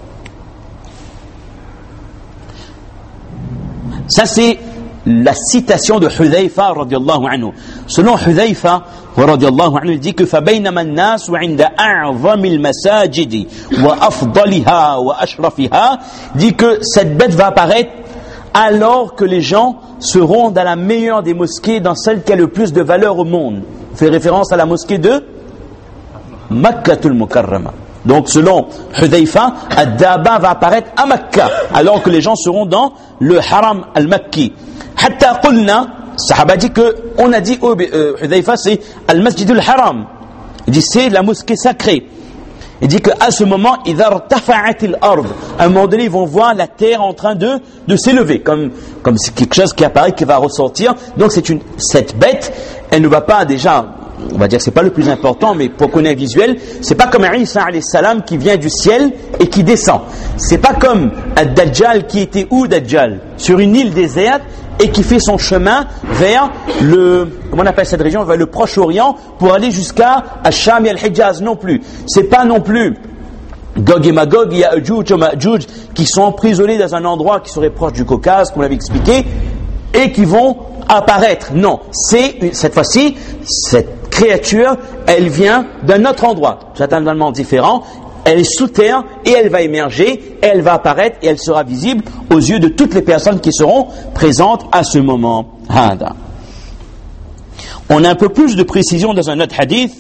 ça c'est la citation de Hudhayfa radiyallahu anhu. Selon Hudhayfa radiyallahu anhu, il dit que فَبَيْنَمَا النَّاسُ عِنْدَ أَعْظَمِ الْمَسَاجِدِ وَأَفْضَلِهَا وَأَشْرَفِهَا, dit que cette bête va apparaître alors que les gens seront dans la meilleure des mosquées, dans celle qui a le plus de valeur au monde. On fait référence à la mosquée de Makkatul Mukarrama. Donc selon Hudhayfa, Ad-Dabba va apparaître à Makkah, alors que les gens seront dans le haram al-Makki. Hatta qulna, Sahaba dit que, on a dit, oh, euh, Hudhayfa c'est al-Masjid al-Haram. Il dit c'est la mosquée sacrée. Il dit qu'à ce moment, idha irtafa'at al-ard, à un moment donné, ils vont voir la terre en train de, de s'élever, comme, comme c'est quelque chose qui apparaît, qui va ressortir. Donc c'est une, cette bête, elle ne va pas déjà, on va dire que c'est pas le plus important, mais pour qu'on ait un visuel, c'est pas comme Isa alayhi salam qui vient du ciel et qui descend. C'est pas comme Ad-Dajjal qui était où Dajjal? Sur une île déserte et qui fait son chemin vers le, comment on appelle cette région, vers le Proche-Orient pour aller jusqu'à Asham et Al-Hijaz non plus. C'est pas non plus Gog et Magog, il y a Ya'juj et Ma'juj qui sont emprisonnés dans un endroit qui serait proche du Caucase, comme on l'avait expliqué, et qui vont apparaître. Non, c'est cette fois-ci, cette créature, elle vient d'un autre endroit, totalement différent. Elle est sous terre et elle va émerger, elle va apparaître et elle sera visible aux yeux de toutes les personnes qui seront présentes à ce moment. Hada. On a un peu plus de précision dans un autre hadith.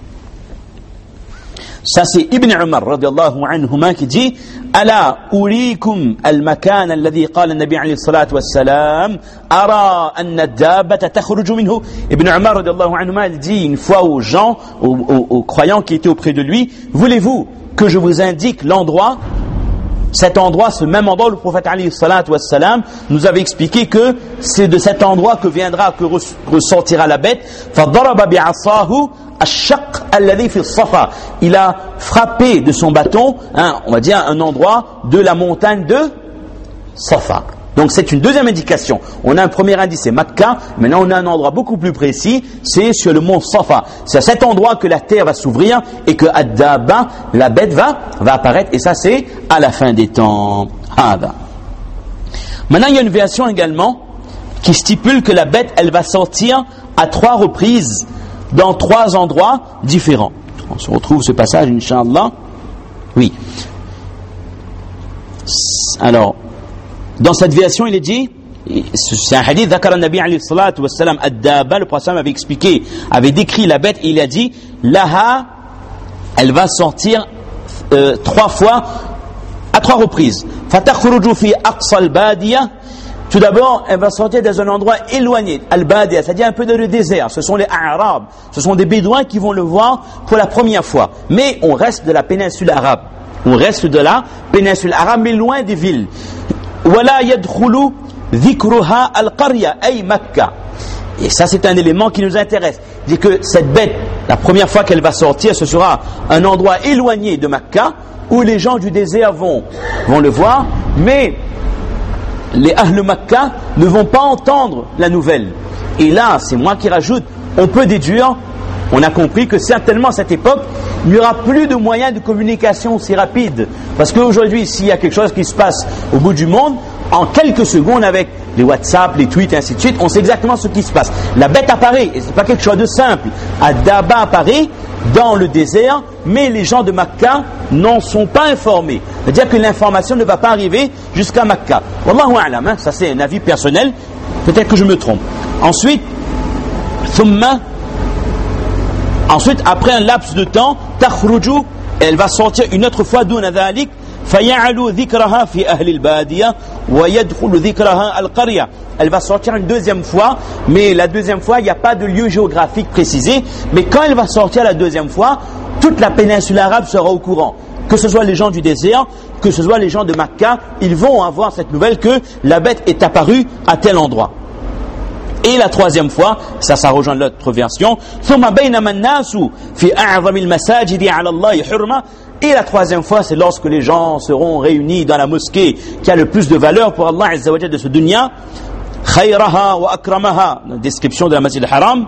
Ça c'est Ibn Umar radiyallahu anhuma qui dit Ala urikum al-makan alladhi qala an-nabi alayhi salatu wassalam ara anna ad-dabbata takhruju minhu. Ibn Umar radiyallahu anhuma il dit une fois aux gens, aux, aux, aux croyants qui étaient auprès de lui, voulez-vous que je vous indique l'endroit, cet endroit, ce même endroit où le prophète alayhi salatu wassalam nous avait expliqué que c'est de cet endroit que viendra, que ressortira la bête. فَضَرَبَ بِعَصَاهُ الشَّقْ الَّذِي فِي الصَّفَا. Il a frappé de son bâton, hein, on va dire un endroit de la montagne de Safa. Donc c'est une deuxième indication. On a un premier indice, c'est Makkah. Maintenant on a un endroit beaucoup plus précis, c'est sur le mont Safa. C'est à cet endroit que la terre va s'ouvrir et que Ad-Dabba, la bête va, va apparaître. Et ça c'est à la fin des temps. Hada. Maintenant il y a une version également qui stipule que la bête elle va sortir à trois reprises dans trois endroits différents. On se retrouve ce passage, Inch'Allah. Oui. Alors, dans cette version, il est dit, c'est un hadith, Zakar al-Nabi alayhi salatu wassalam, Ad-Dabba, le prophète avait expliqué, avait décrit la bête, et il a dit, Laha, elle va sortir euh, trois fois, à trois reprises. Fatakhruju fi aqsa al-badiya, Tout d'abord, elle va sortir dans un endroit éloigné, Al-Badia, c'est-à-dire un peu dans le désert. Ce sont les Arabes, ce sont des Bédouins qui vont le voir pour la première fois. Mais on reste de la péninsule arabe. On reste de la péninsule arabe, mais loin des villes. Wala yadkhulu dhikruha al-qarya, ay Makkah. Et ça, c'est un élément qui nous intéresse. C'est que cette bête, la première fois qu'elle va sortir, ce sera un endroit éloigné de Makkah, où les gens du désert vont, vont le voir, mais les Ahl Makkah ne vont pas entendre la nouvelle. Et là, c'est moi qui rajoute, on peut déduire, on a compris que certainement à cette époque, il n'y aura plus de moyens de communication aussi rapides. Parce qu'aujourd'hui, s'il y a quelque chose qui se passe au bout du monde, en quelques secondes, avec les WhatsApp, les tweets, et ainsi de suite, on sait exactement ce qui se passe. La bête apparaît, et ce n'est pas quelque chose de simple. Ad-Daba apparaît dans le désert, mais les gens de Makkah n'en sont pas informés. C'est-à-dire que l'information ne va pas arriver jusqu'à Makkah. Wallahu a'lam, hein, ça c'est un avis personnel, peut-être que je me trompe. Ensuite, thumma, ensuite après un laps de temps, takhruju, elle va sortir une autre fois duna dhalik, faya'alu dhikraha fi ahli al-badiya wa yadkhulu dhikraha al-qarya. Elle va sortir une deuxième fois, mais la deuxième fois, il n'y a pas de lieu géographique précisé. Mais quand elle va sortir la deuxième fois, toute la péninsule arabe sera au courant. Que ce soit les gens du désert, que ce soit les gens de Makkah, ils vont avoir cette nouvelle que la bête est apparue à tel endroit. Et la troisième fois, ça, ça rejoint l'autre version, et la troisième fois, c'est lorsque les gens seront réunis dans la mosquée qui a le plus de valeur pour Allah Azza wa Jalla de ce dunya, khayraha wa akramaha, description de la Masjid al-Haram,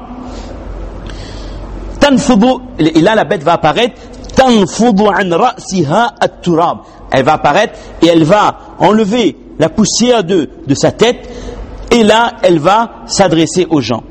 tanfudu, et là la bête va apparaître, tanfudu an ra'siha at-turab, elle va apparaître et elle va enlever la poussière de, de sa tête, et là elle va s'adresser aux gens.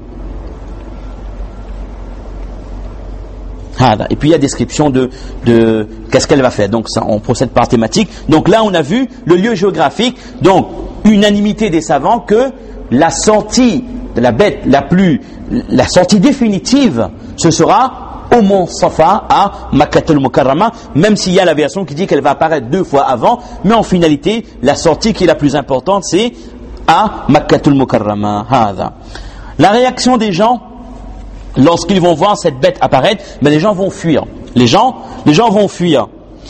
Et puis il y a description de, de qu'est-ce qu'elle va faire. Donc ça, on procède par thématique. Donc là on a vu le lieu géographique. Donc unanimité des savants que la sortie de la bête la plus, la sortie définitive, ce sera au mont Safa à Makkatul Mukarrama, même s'il y a la version qui dit qu'elle va apparaître deux fois avant, mais en finalité la sortie qui est la plus importante c'est à Makkatul Mukarrama. La réaction des gens lorsqu'ils vont voir cette bête apparaître, ben les gens vont fuir. Les gens, les gens vont fuir.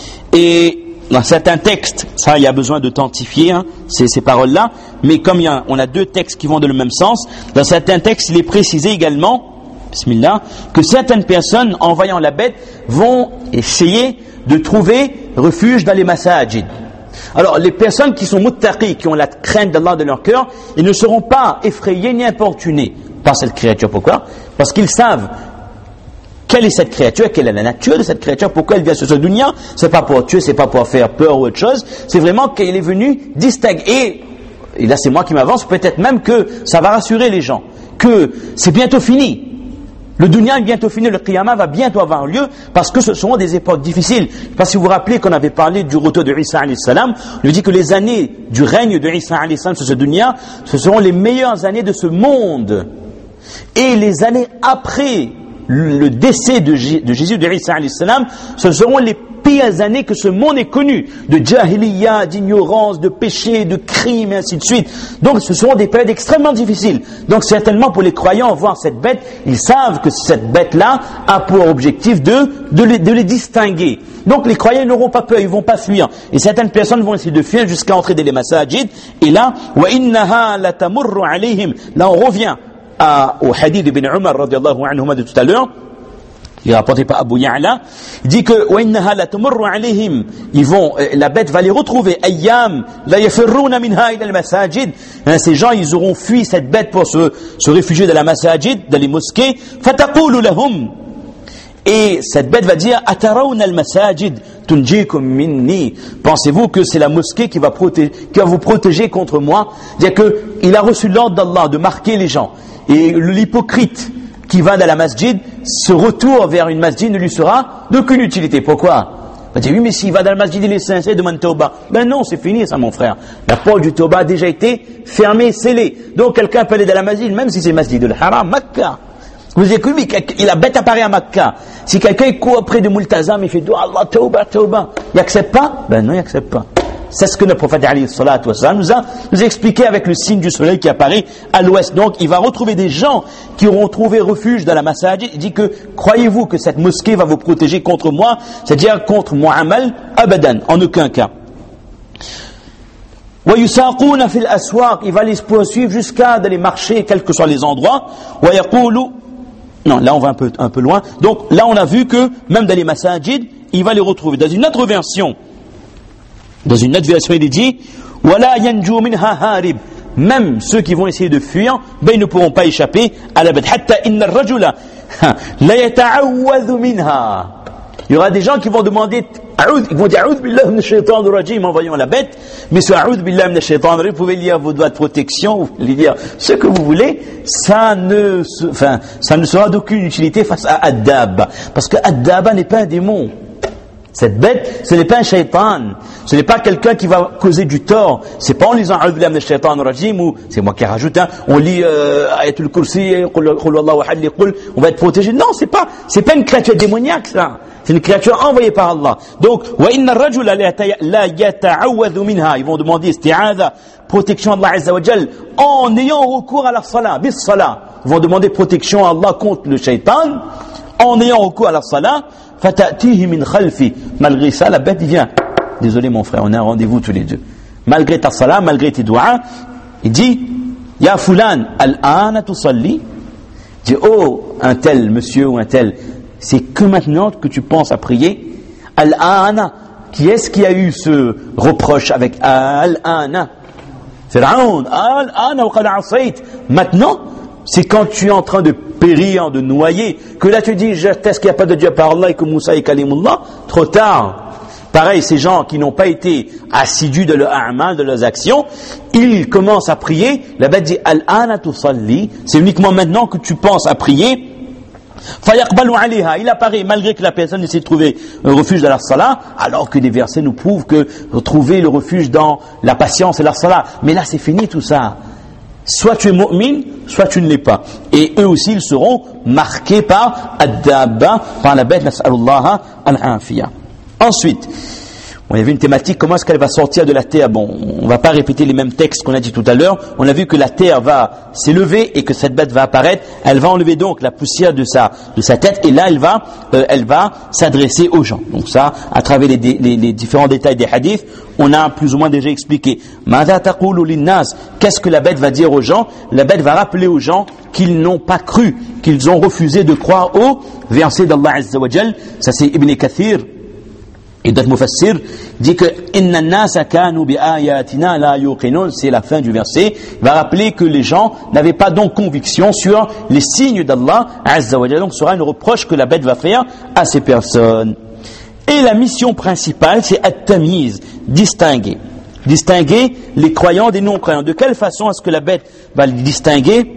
Et dans certains textes, ça il y a besoin d'authentifier hein, ces, ces paroles-là, mais comme il y a, on a deux textes qui vont dans le même sens, dans certains textes il est précisé également, bismillah, que certaines personnes en voyant la bête vont essayer de trouver refuge dans les masajid. Alors les personnes qui sont muttaqi, qui ont la crainte d'Allah de leur cœur, ils ne seront pas effrayés ni importunés par cette créature. Pourquoi? Parce qu'ils savent quelle est cette créature, quelle est la nature de cette créature, pourquoi elle vient sur ce dunya. C'est pas pour tuer, c'est pas pour faire peur ou autre chose, c'est vraiment qu'elle est venue distinguer. Et, et là c'est moi qui m'avance, peut-être même que ça va rassurer les gens, que c'est bientôt fini. Le dunya est bientôt fini, le qiyamah va bientôt avoir lieu, parce que ce seront des époques difficiles. Je ne sais pas si vous vous rappelez qu'on avait parlé du retour de Isa alayhi salam, on nous dit que les années du règne de Isa alayhi salam sur ce dunya, ce seront les meilleures années de ce monde. Et les années après le décès de, J- de Jésus, de Isa alayhi salam, ce seront les pires années que ce monde ait connues, de jahiliya, d'ignorance, de péché, de crime, et ainsi de suite. Donc ce seront des périodes extrêmement difficiles. Donc certainement pour les croyants, voir cette bête, ils savent que cette bête-là a pour objectif de, de, les, de les distinguer. Donc les croyants n'auront pas peur, ils ne vont pas fuir. Et certaines personnes vont essayer de fuir jusqu'à entrer dans les masajid. Et là, wa innaha latamurru alayhim. Là on revient à, au hadith d'Ibn Umar radiyallahu anhuma de tout à l'heure. Il est rapporté par Abu Ya'la, il dit que وَإِنَّهَا لَتَمُرُّ عَلَيْهِمْ, ils vont, la bête va les retrouver, أَيَّامٍ لَا يَفِرُّونَ مِنْهَا إِلَى الْمَسَاجِدِ, ces gens ils auront fui cette bête pour se, se réfugier dans la masajid, dans les mosquées, فَتَقُولُ لَهُمْ, et cette bête va dire أَتَرَوْنَ الْمَسَاجِدِ تُنْجِيكُمْ مِنِّي, pensez-vous que c'est la mosquée qui va, protéger, qui va vous protéger contre moi? C'est-à-dire qu'il a reçu l'ordre d'Allah de marquer les gens, et l'hypocrite qui va dans la masjid, ce retour vers une masjid ne lui sera d'aucune utilité. Pourquoi? On va dire, oui, mais s'il va dans la masjid, il est sincère, demande tauba. Ben non, c'est fini ça, mon frère. La porte du tauba a déjà été fermée, scellée. Donc quelqu'un peut aller dans la masjid, même si c'est masjid al-Haram, Makkah. Vous dites, oui, mais il a bête apparaît à Makkah. Si quelqu'un court auprès de Multazam, il fait, Allah, tauba, tauba. Il n'accepte pas? Ben non, il n'accepte pas. C'est ce que le prophète alayhi salatu wassalam nous a, nous a expliqué avec le signe du soleil qui apparaît à l'ouest. Donc il va retrouver des gens qui auront trouvé refuge dans la masajid. Il dit que croyez-vous que cette mosquée va vous protéger contre moi, c'est-à-dire contre Mu'amal abadan, en aucun cas. وَيُسَاقُونَ فِي الْأَسْوَاقِ Il va les poursuivre jusqu'à d'aller marcher, quels que soient les endroits. وَيَقُولُ Non, là on va un peu, un peu loin. Donc là on a vu que même dans les masajid, il va les retrouver. Dans une autre version, dans une autre version il est dit وَلَا يَنْجُو مِنْهَا هَارِبٍ Même ceux qui vont essayer de fuir, ben ils ne pourront pas échapper à la bête. حَتَّى إِنَّ الرَّجُلَ لَا يَتَعَوَّذُ مِنْهَا Il y aura des gens qui vont demander, ils vont dire A'udhu billahi minash shaitanir rajim en voyant la bête, mais ce A'udhu billahi minash shaitanir rajim, vous pouvez lire vos doigts de protection, vous pouvez lire ce que vous voulez, ça ne, enfin, ça ne sera d'aucune utilité face à Ad-Dabba, parce que Ad-Dabba n'est pas un démon. Cette bête, ce n'est pas un shaitan, ce n'est pas quelqu'un qui va causer du tort. C'est pas en lisant A'udhu billahi minash shaitanir rajim ou c'est moi qui rajoute, hein, on lit euh, Ayatul Kursi, qul huwallahu ahad, qul, on va être protégé. Non, c'est pas, c'est pas une créature démoniaque ça. C'est une créature envoyée par Allah. Donc, wa inna ar-rajula la yata'awwadhu minha. Ils vont demander isti'adha, protection d'Allah Azza wa Jal, en ayant recours à la salat, bis salat. Ils vont demander protection à Allah contre le shaitan, en ayant recours à la salat. Fata'tihi min khalfi. Malgré ça, la bête vient. Désolé mon frère, on a un rendez-vous tous les deux. Malgré ta salat, malgré tes doigts, il dit, Ya fulan, al-ana tusalli. Il dit, oh, un tel monsieur ou un tel, c'est que maintenant que tu penses à prier. Al-ana, qui est-ce qui a eu ce reproche avec Al-ana? Pharaon, Al-ana wa qad asayt. Maintenant, c'est quand tu es en train de périr, de noyer, que là tu dis, j'atteste qu'il n'y a pas de Dieu par Allah et que Moussa est Kalimullah, trop tard. Pareil, ces gens qui n'ont pas été assidus de leur a'mal, de leurs actions, ils commencent à prier. La bête dit, Al-ana tusalli, c'est uniquement maintenant que tu penses à prier. Fayaqbalu alayha, il apparaît malgré que la personne essaie de trouver un refuge dans la salat, alors que des versets nous prouvent que trouver le refuge dans la patience et la salat. Mais là c'est fini tout ça. Soit tu es mu'min, soit tu ne l'es pas. Et eux aussi ils seront marqués par ad-dabba, par la bête, nas'alullaha al-afiyah. Ensuite, bon, il y avait une thématique, comment est-ce qu'elle va sortir de la terre? Bon, on ne va pas répéter les mêmes textes qu'on a dit tout à l'heure. On a vu que la terre va s'élever et que cette bête va apparaître. Elle va enlever donc la poussière de sa, de sa tête et là, elle va, euh, elle va s'adresser aux gens. Donc ça, à travers les, les, les différents détails des hadiths, on a plus ou moins déjà expliqué. Mada taqulu linnas, qu'est-ce que la bête va dire aux gens? La bête va rappeler aux gens qu'ils n'ont pas cru, qu'ils ont refusé de croire au verset d'Allah Azza wa Jal. Ça c'est Ibn Kathir. Et d'autres mufassir dit que inna nasa kanu bi ayatina la yuqinun, c'est la fin du verset. Il va rappeler que les gens n'avaient pas donc conviction sur les signes d'Allah Azza wa Jalla. Donc ce sera une reproche que la bête va faire à ces personnes. Et la mission principale, c'est at-tamyiz, distinguer. Distinguer les croyants des non-croyants. De quelle façon est-ce que la bête va les distinguer?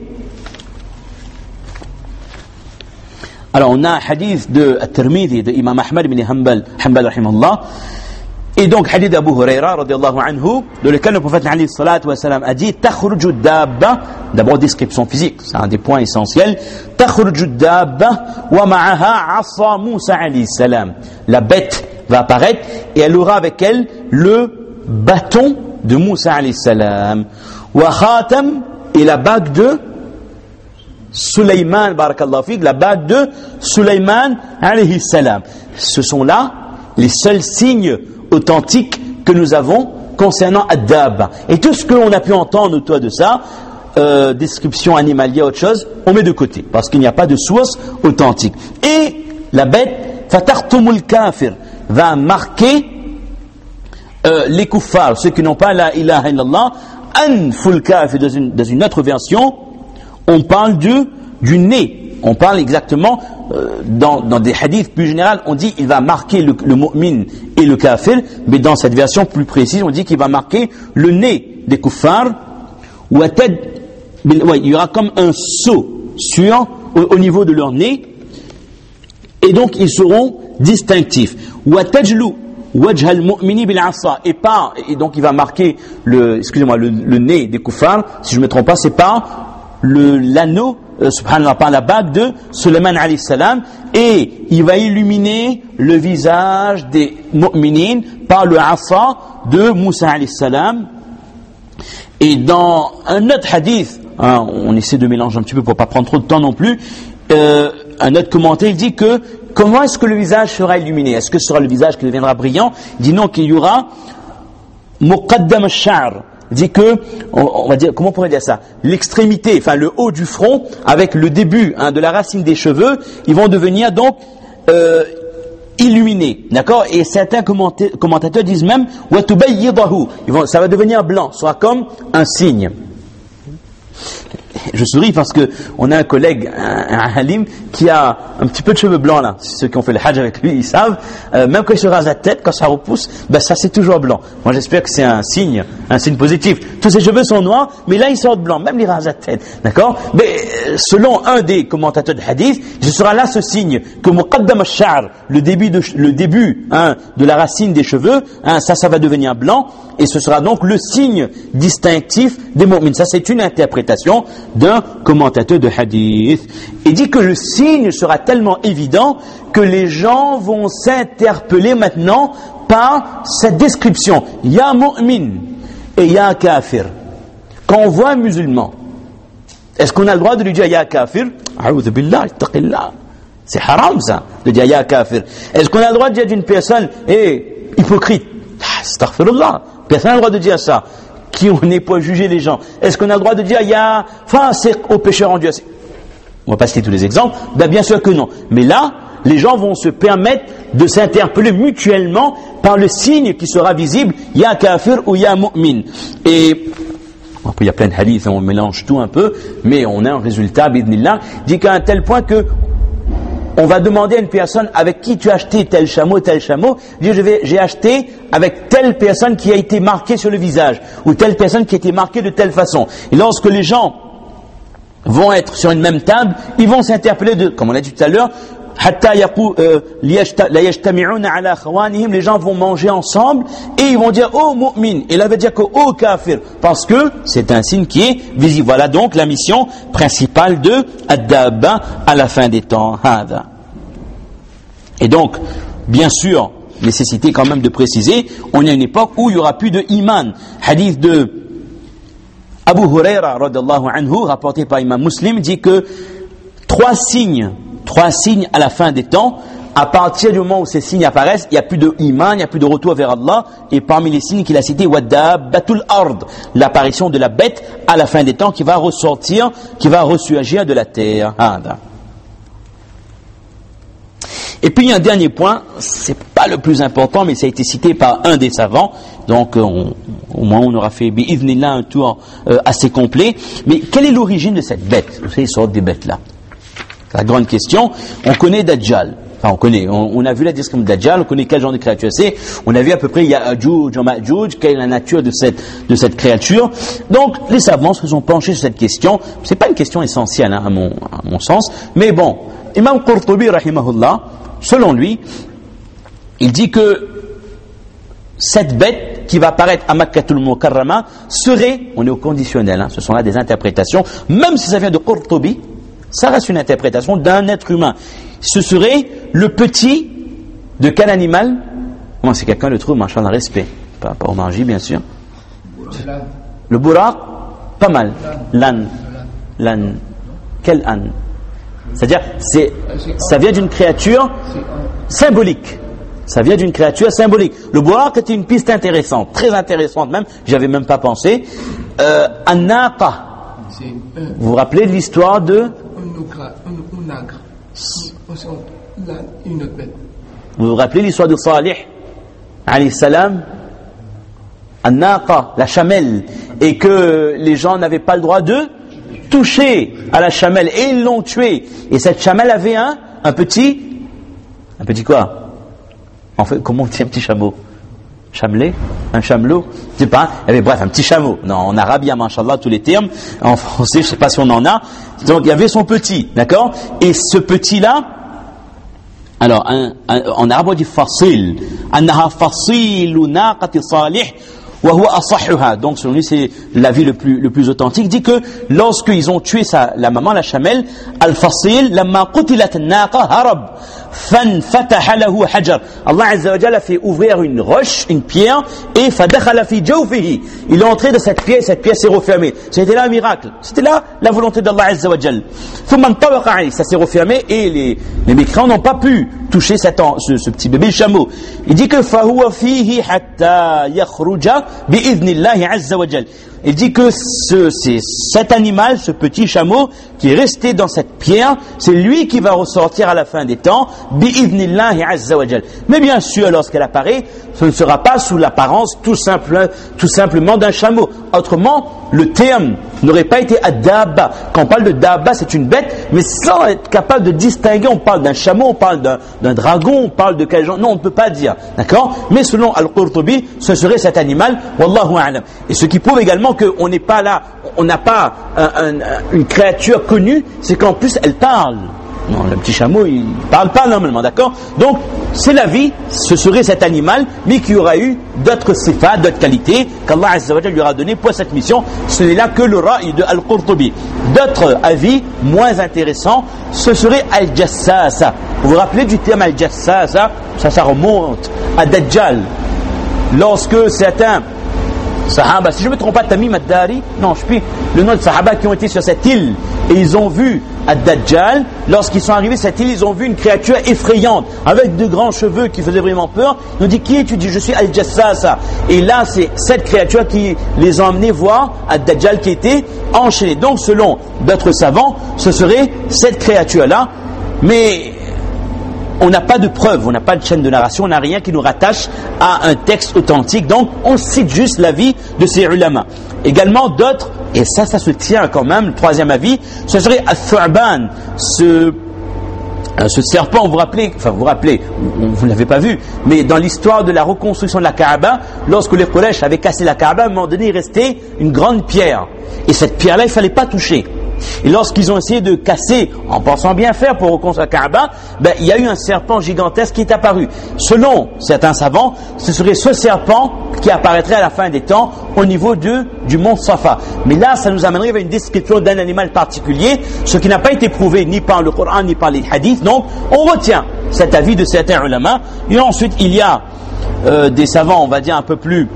Alors, on a un hadith de At-Tirmidhi, de Imam Ahmad ibn Hanbal, Hanbal rahimahullah. Et donc, hadith d'Abu Huraira, radiallahu anhu, dans lequel le prophète, alayhi salatu wa salam, a dit, takhruju dabba, d'abord description physique, c'est un des points essentiels, takhruju dabba, wa ma'aha asa Musa alayhi salam. La bête va apparaître, et elle aura avec elle le bâton de Musa alayhi salam. Wa khatam, et la bague de Sulaiman, barakallahu fik, la bague de Sulaiman alayhi salam. Ce sont là les seuls signes authentiques que nous avons concernant Ad-Dabba. Et tout ce que l'on a pu entendre autour de ça, euh, description animalière, autre chose, on met de côté, parce qu'il n'y a pas de source authentique. Et la bête, fatartumul kafir, va marquer euh, les kuffars, ceux qui n'ont pas la ilaha illallah, anful kafir, dans une, dans une autre version, on parle du, du nez. On parle exactement, euh, dans, dans des hadiths plus généraux, on dit il va marquer le, le mu'min et le kafir, mais dans cette version plus précise, on dit qu'il va marquer le nez des kuffars. Ouais, il y aura comme un seau sur, au, au niveau de leur nez, et donc ils seront distinctifs. Et par, et donc il va marquer le, excusez-moi, le, le nez des kuffars, si je ne me trompe pas, c'est par le, l'anneau euh, subhanallah, par la bague de Sulayman alayhi salam, et il va illuminer le visage des mu'minines par le asa de Moussa alayhi salam. Et dans un autre hadith, hein, on essaie de mélanger un petit peu pour pas prendre trop de temps non plus, euh, un autre commentaire, il dit que comment est-ce que le visage sera illuminé? Est-ce que ce sera le visage qui deviendra brillant? Il dit non, qu'il y aura muqaddam al-sha'r. Il dit que, on, on va dire, comment on pourrait dire ça? L'extrémité, enfin le haut du front, avec le début hein, de la racine des cheveux, ils vont devenir donc euh, illuminés, d'accord? Et certains commentateurs disent même wa tubayyidahu. Ils vont, ça va devenir blanc, soit comme un signe. Je souris parce que on a un collègue, un, un halim, qui a un petit peu de cheveux blancs là. Ceux qui ont fait le hajj avec lui, ils savent. Euh, même quand il se rase la tête, quand ça repousse, ben ça c'est toujours blanc. Moi j'espère que c'est un signe, un signe positif. Tous ses cheveux sont noirs, mais là ils sortent blancs, même les rases la tête, d'accord? Mais selon un des commentateurs de hadith, ce sera là ce signe que muqaddam al-sha'r, le début de le début hein, de la racine des cheveux, hein, ça ça va devenir blanc. Et ce sera donc le signe distinctif des mu'min. Ça, c'est une interprétation d'un commentateur de hadith. Il dit que le signe sera tellement évident que les gens vont s'interpeller maintenant par cette description. Ya mu'min et ya kafir. Quand on voit un musulman, est-ce qu'on a le droit de lui dire ya kafir? A'udhu billah, ittaqillah. C'est haram ça, de dire ya kafir. Est-ce qu'on a le droit de dire d'une personne, hé, hypocrite? Astaghfirullah. Personne n'a le droit de dire ça. Qui on n'est pas juger les gens. Est-ce qu'on a le droit de dire il y a fasiq au péché rendu? On va pas citer tous les exemples. Ben, bien sûr que non. Mais là, les gens vont se permettre de s'interpeller mutuellement par le signe qui sera visible. Ya kafir ou ya mu'min. Et après, il y a plein de hadiths, on mélange tout un peu, mais on a un résultat, bidnillah, dit qu'à un tel point que on va demander à une personne avec qui tu as acheté tel chameau, tel chameau, dire je vais, j'ai acheté avec telle personne qui a été marquée sur le visage, ou telle personne qui a été marquée de telle façon. Et lorsque les gens vont être sur une même table, ils vont s'interpeller de, comme on l'a dit tout à l'heure, les gens vont manger ensemble et ils vont dire oh mu'min, et là veut dire que oh kafir, parce que c'est un signe qui est visible. Voilà donc la mission principale de ad-dabba à la fin des temps. Et donc bien sûr, nécessité quand même de préciser, on est à une époque où il n'y aura plus de iman. Hadith de Abu Huraira radhiyallahu anhu, rapporté par Imam Muslim, dit que trois signes Trois signes à la fin des temps, à partir du moment où ces signes apparaissent, il n'y a plus de iman, il n'y a plus de retour vers Allah, et parmi les signes qu'il a cités, waddabbatul ard, l'apparition de la bête à la fin des temps qui va ressortir, qui va ressurgir de la terre. Et puis il y a un dernier point, c'est pas le plus important, mais ça a été cité par un des savants, donc on, au moins on aura fait bi'idhnillah un tour euh, assez complet. Mais quelle est l'origine de cette bête? Vous savez, sortent des bêtes là. La grande question, on connaît Dajjal. Enfin, on connaît, on, on a vu la description de Dajjal, on connaît quel genre de créature c'est. On a vu à peu près Ya'juj, Ma'juj, quelle est la nature de cette, de cette créature. Donc, les savants se sont penchés sur cette question. C'est pas une question essentielle, hein, à, mon, à mon sens. Mais bon, Imam Qurtubi, rahimahullah, selon lui, il dit que cette bête qui va apparaître à Makkatul Mukarrama serait, on est au conditionnel, hein, ce sont là des interprétations, même si ça vient de Qurtubi, ça reste une interprétation d'un être humain. Ce serait le petit de quel animal? Comment si quelqu'un le trouve, machallah, respect. Pas, pas au margi, bien sûr. Le buraq, pas mal. L'âne. L'âne. Quel âne? C'est-à-dire, c'est, ça vient d'une créature symbolique. Ça vient d'une créature symbolique. Le buraq était une piste intéressante, très intéressante même, j'avais même pas pensé. Euh, An-naqa. Vous vous rappelez de l'histoire de Vous vous rappelez l'histoire de Salih alayhi salam, An-naqa, la chamelle, et que les gens n'avaient pas le droit de toucher à la chamelle, et ils l'ont tuée. Et cette chamelle avait un, un petit, un petit quoi? En fait, comment on dit un petit chameau? Chamelet, un chamelot, je sais pas, il y avait bref un petit chameau. Non, en arabe il y a machallah tous les termes, en français je sais pas si on en a. Donc il y avait son petit, d'accord? Et ce petit là, alors un, un, en arabe on dit fasil, annaha fasilu naqati salih Donc selon lui c'est l'avis le plus, le plus authentique, dit que lorsqu'ils ont tué sa, la maman, la chamelle, Al-Fasil, lamma qutilat an-naqa harab, fanfataha lahu hajar. Allah Azza wa Jalla a fait ouvrir une roche, une pierre, et fadakhala fi jawfihi. Il est entré dans cette pierre, cette pierre s'est refermée. C'était là un miracle. C'était là la volonté d'Allah Azza wa Jalla. Thumma intabaqa alayhi, ça s'est refermé et les, les mécréants n'ont pas pu toucher cet en, ce, ce petit bébé chameau. Il dit que fahuwa fihi hatta yakhruja bi'idhnillahi Azza wa Jalla. Il dit que ce, c'est cet animal, ce petit chameau qui est resté dans cette pierre, c'est lui qui va ressortir à la fin des temps, bi'idhnillahi azza wa jal. Mais bien sûr, lorsqu'elle apparaît, ce ne sera pas sous l'apparence tout, simple, tout simplement d'un chameau. Autrement, le terme n'aurait pas été ad-dabba. Quand on parle de dabba, c'est une bête, mais sans être capable de distinguer, on parle d'un chameau, on parle d'un, d'un dragon, on parle de quel genre. Non, on ne peut pas dire. D'accord ? Mais selon Al-Qurtubi, ce serait cet animal, wallahu a'lam. Et ce qui prouve également qu'on n'est pas là, on n'a pas un, un, une créature connue, c'est qu'en plus elle parle. Non, le petit chameau, il ne parle pas normalement, d'accord ? Donc, c'est la vie, ce serait cet animal, mais qui aura eu d'autres sifat, d'autres qualités, qu'Allah Azza wa Jalla lui aura donné pour cette mission. Ce n'est là que le ra'i de Al-Qurtubi. D'autres avis, moins intéressants, ce serait Al-Jassasa. Vous vous rappelez du terme Al-Jassasa ? Ça, ça remonte à Dajjal. Lorsque certains Sahaba, si je ne me trompe pas, Tamim ad-Dari, non, je puis, le nom de Sahaba qui ont été sur cette île et ils ont vu Ad-Dajjal, lorsqu'ils sont arrivés sur cette île, ils ont vu une créature effrayante avec de grands cheveux qui faisaient vraiment peur. Ils ont dit, qui es-tu ? Dit, je suis Al-Jassasa. Et là, c'est cette créature qui les a emmenés voir Ad-Dajjal qui était enchaîné. Donc, selon d'autres savants, ce serait cette créature-là, mais on n'a pas de preuve, on n'a pas de chaîne de narration, on n'a rien qui nous rattache à un texte authentique. Donc, on cite juste l'avis de ces ulama. Également, d'autres, et ça, ça se tient quand même, le troisième avis, ce serait Al-Thu'ban, ce, ce serpent, vous vous rappelez, enfin, vous vous rappelez, vous ne l'avez pas vu, mais dans l'histoire de la reconstruction de la Kaaba, lorsque les Quraysh avaient cassé la Kaaba, à un moment donné, il restait une grande pierre. Et cette pierre-là, il ne fallait pas toucher. Et lorsqu'ils ont essayé de casser, en pensant bien faire pour reconstruire la Kaaba, ben, il y a eu un serpent gigantesque qui est apparu. Selon certains savants, ce serait ce serpent qui apparaîtrait à la fin des temps au niveau de, du mont Safa. Mais là, ça nous amènerait à une description d'un animal particulier, ce qui n'a pas été prouvé ni par le Coran ni par les hadiths. Donc, on retient cet avis de certains ulama. Et ensuite, il y a euh, des savants, on va dire un peu plus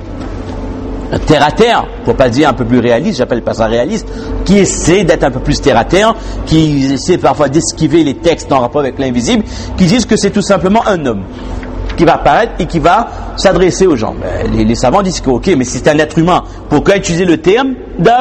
terre à terre, pour pas dire un peu plus réaliste, j'appelle pas ça réaliste, qui essaie d'être un peu plus terre à terre, qui essaie parfois d'esquiver les textes en rapport avec l'invisible, qui disent que c'est tout simplement un homme qui va apparaître et qui va s'adresser aux gens. Ben, les, les savants disent que ok, mais si c'est un être humain, pourquoi utiliser le terme d'Abba ?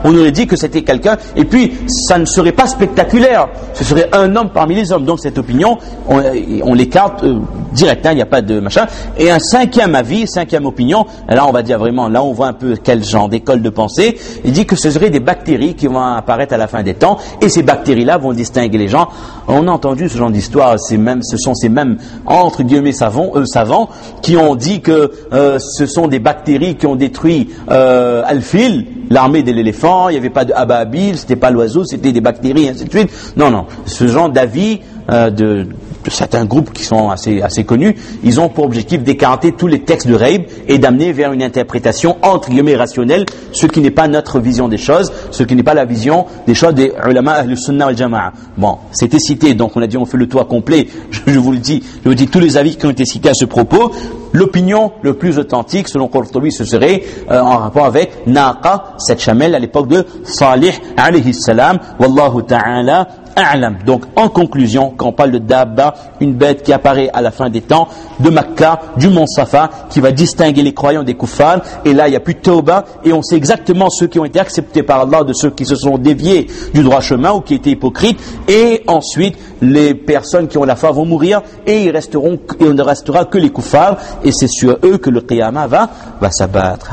On aurait dit que c'était quelqu'un, et puis ça ne serait pas spectaculaire, ce serait un homme parmi les hommes. Donc cette opinion, on, on l'écarte euh, direct, il hein, n'y a pas de machin. Et un cinquième avis, cinquième opinion, là on va dire vraiment, là on voit un peu quel genre d'école de pensée, il dit que ce serait des bactéries qui vont apparaître à la fin des temps, et ces bactéries-là vont distinguer les gens. On a entendu ce genre d'histoire, c'est même, ce sont ces mêmes, entre guillemets, savants, eux savants, qui ont dit que euh, ce sont des bactéries qui ont détruit euh, Al-Fil, l'armée de l'éléphant, il n'y avait pas de Ababil, c'était pas l'oiseau, c'était des bactéries, et ainsi de suite. Non, non, ce genre d'avis euh, de, de certains groupes qui sont assez, assez connus, ils ont pour objectif d'écarter tous les textes de Ghaib et d'amener vers une interprétation entre guillemets rationnelle, ce qui n'est pas notre vision des choses, ce qui n'est pas la vision des choses des ulama Ahl-Sunnah wal Jama'a. Bon, c'était cité, donc on a dit on fait le toit complet, je, je vous le dis, je vous dis tous les avis qui ont été cités à ce propos. L'opinion le plus authentique, selon Qurtubi, ce serait euh, en rapport avec Naqa, cette chamelle à l'époque de Salih alayhi salam, wallahu ta'ala a'lam. Donc en conclusion, quand on parle de Dabba, une bête qui apparaît à la fin des temps, de Makkah, du mont Safa, qui va distinguer les croyants des kuffars, et là il n'y a plus de tauba, et on sait exactement ceux qui ont été acceptés par Allah de ceux qui se sont déviés du droit chemin ou qui étaient hypocrites, et ensuite les personnes qui ont la foi vont mourir, et ils resteront, et on ne restera que les kuffars, et c'est sur eux que le qiyamah va, va s'abattre.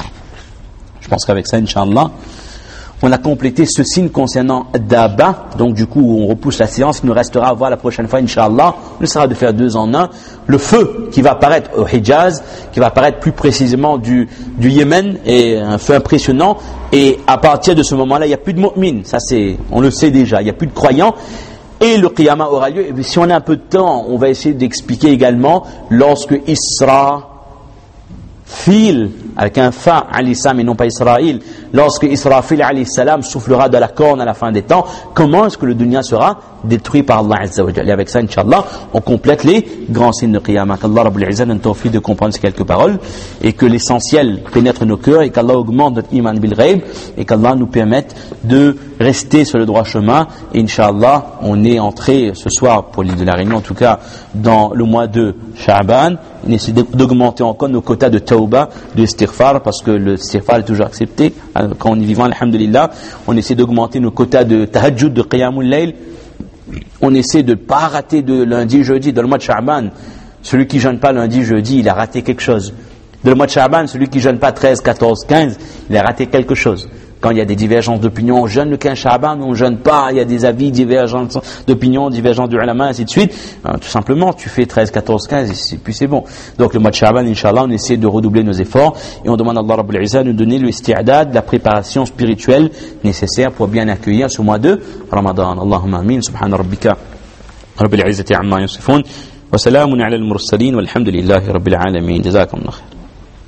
Je pense qu'avec ça, Inch'Allah, on a complété ce signe concernant Dabba. Donc du coup, on repousse la séance. Il nous restera à voir la prochaine fois, Inch'Allah. On essaiera de faire deux en un. Le feu qui va apparaître au Hijaz, qui va apparaître plus précisément du, du Yémen, et un feu impressionnant. Et à partir de ce moment-là, il n'y a plus de mu'min. Ça, c'est, on le sait déjà. Il n'y a plus de croyants. Et le qiyamah aura lieu. Et si on a un peu de temps, on va essayer d'expliquer également lorsque Isra file avec un fa alayhi salam et non pas Israël, lorsque Israfil alayhi salam soufflera de la corne à la fin des temps, comment est-ce que le dunya sera détruit par Allah Azza wa Jalla? Et avec ça, Inch'Allah, on complète les grands signes de Qiyamah. Qu'Allah Rabbul Izzah nous tawfiq de comprendre ces quelques paroles et que l'essentiel pénètre nos cœurs et qu'Allah augmente notre iman bil ghaib et qu'Allah nous permette de rester sur le droit chemin. Et Inch'Allah, on est entré ce soir, pour l'île de la Réunion en tout cas, dans le mois de Sha'ban. On essaie d'augmenter encore nos quotas de tawbah, de istighfar, parce que le istighfar est toujours accepté quand on est vivant, alhamdulillah. On essaie d'augmenter nos quotas de tahajjud, de qiyamul layl. On essaie de ne pas rater de lundi, jeudi. Dans le mois de Sha'ban, celui qui ne jeûne pas lundi, jeudi, il a raté quelque chose. Dans le mois de Sha'ban, celui qui ne jeûne pas treize, quatorze, quinze, il a raté quelque chose. Quand il y a des divergences d'opinion, on jeûne le quinze Sha'ban, on ne jeûne pas, il y a des avis divergents d'opinion, divergents du ulama, ainsi de suite. Alors, tout simplement, tu fais treize, quatorze, quinze, et puis c'est bon. Donc le mois de Sha'ban, Inch'Allah, on essaie de redoubler nos efforts et on demande à Allah Rabbul Izzah de nous donner le isti'adad, la préparation spirituelle nécessaire pour bien accueillir ce mois de Ramadan. Allahumma amin, subhana rabbika, rabbil izzati amma yasifun, wa salamun ala al-mursalin, walhamdulillahi rabbil alamin. Jazakumullah khair.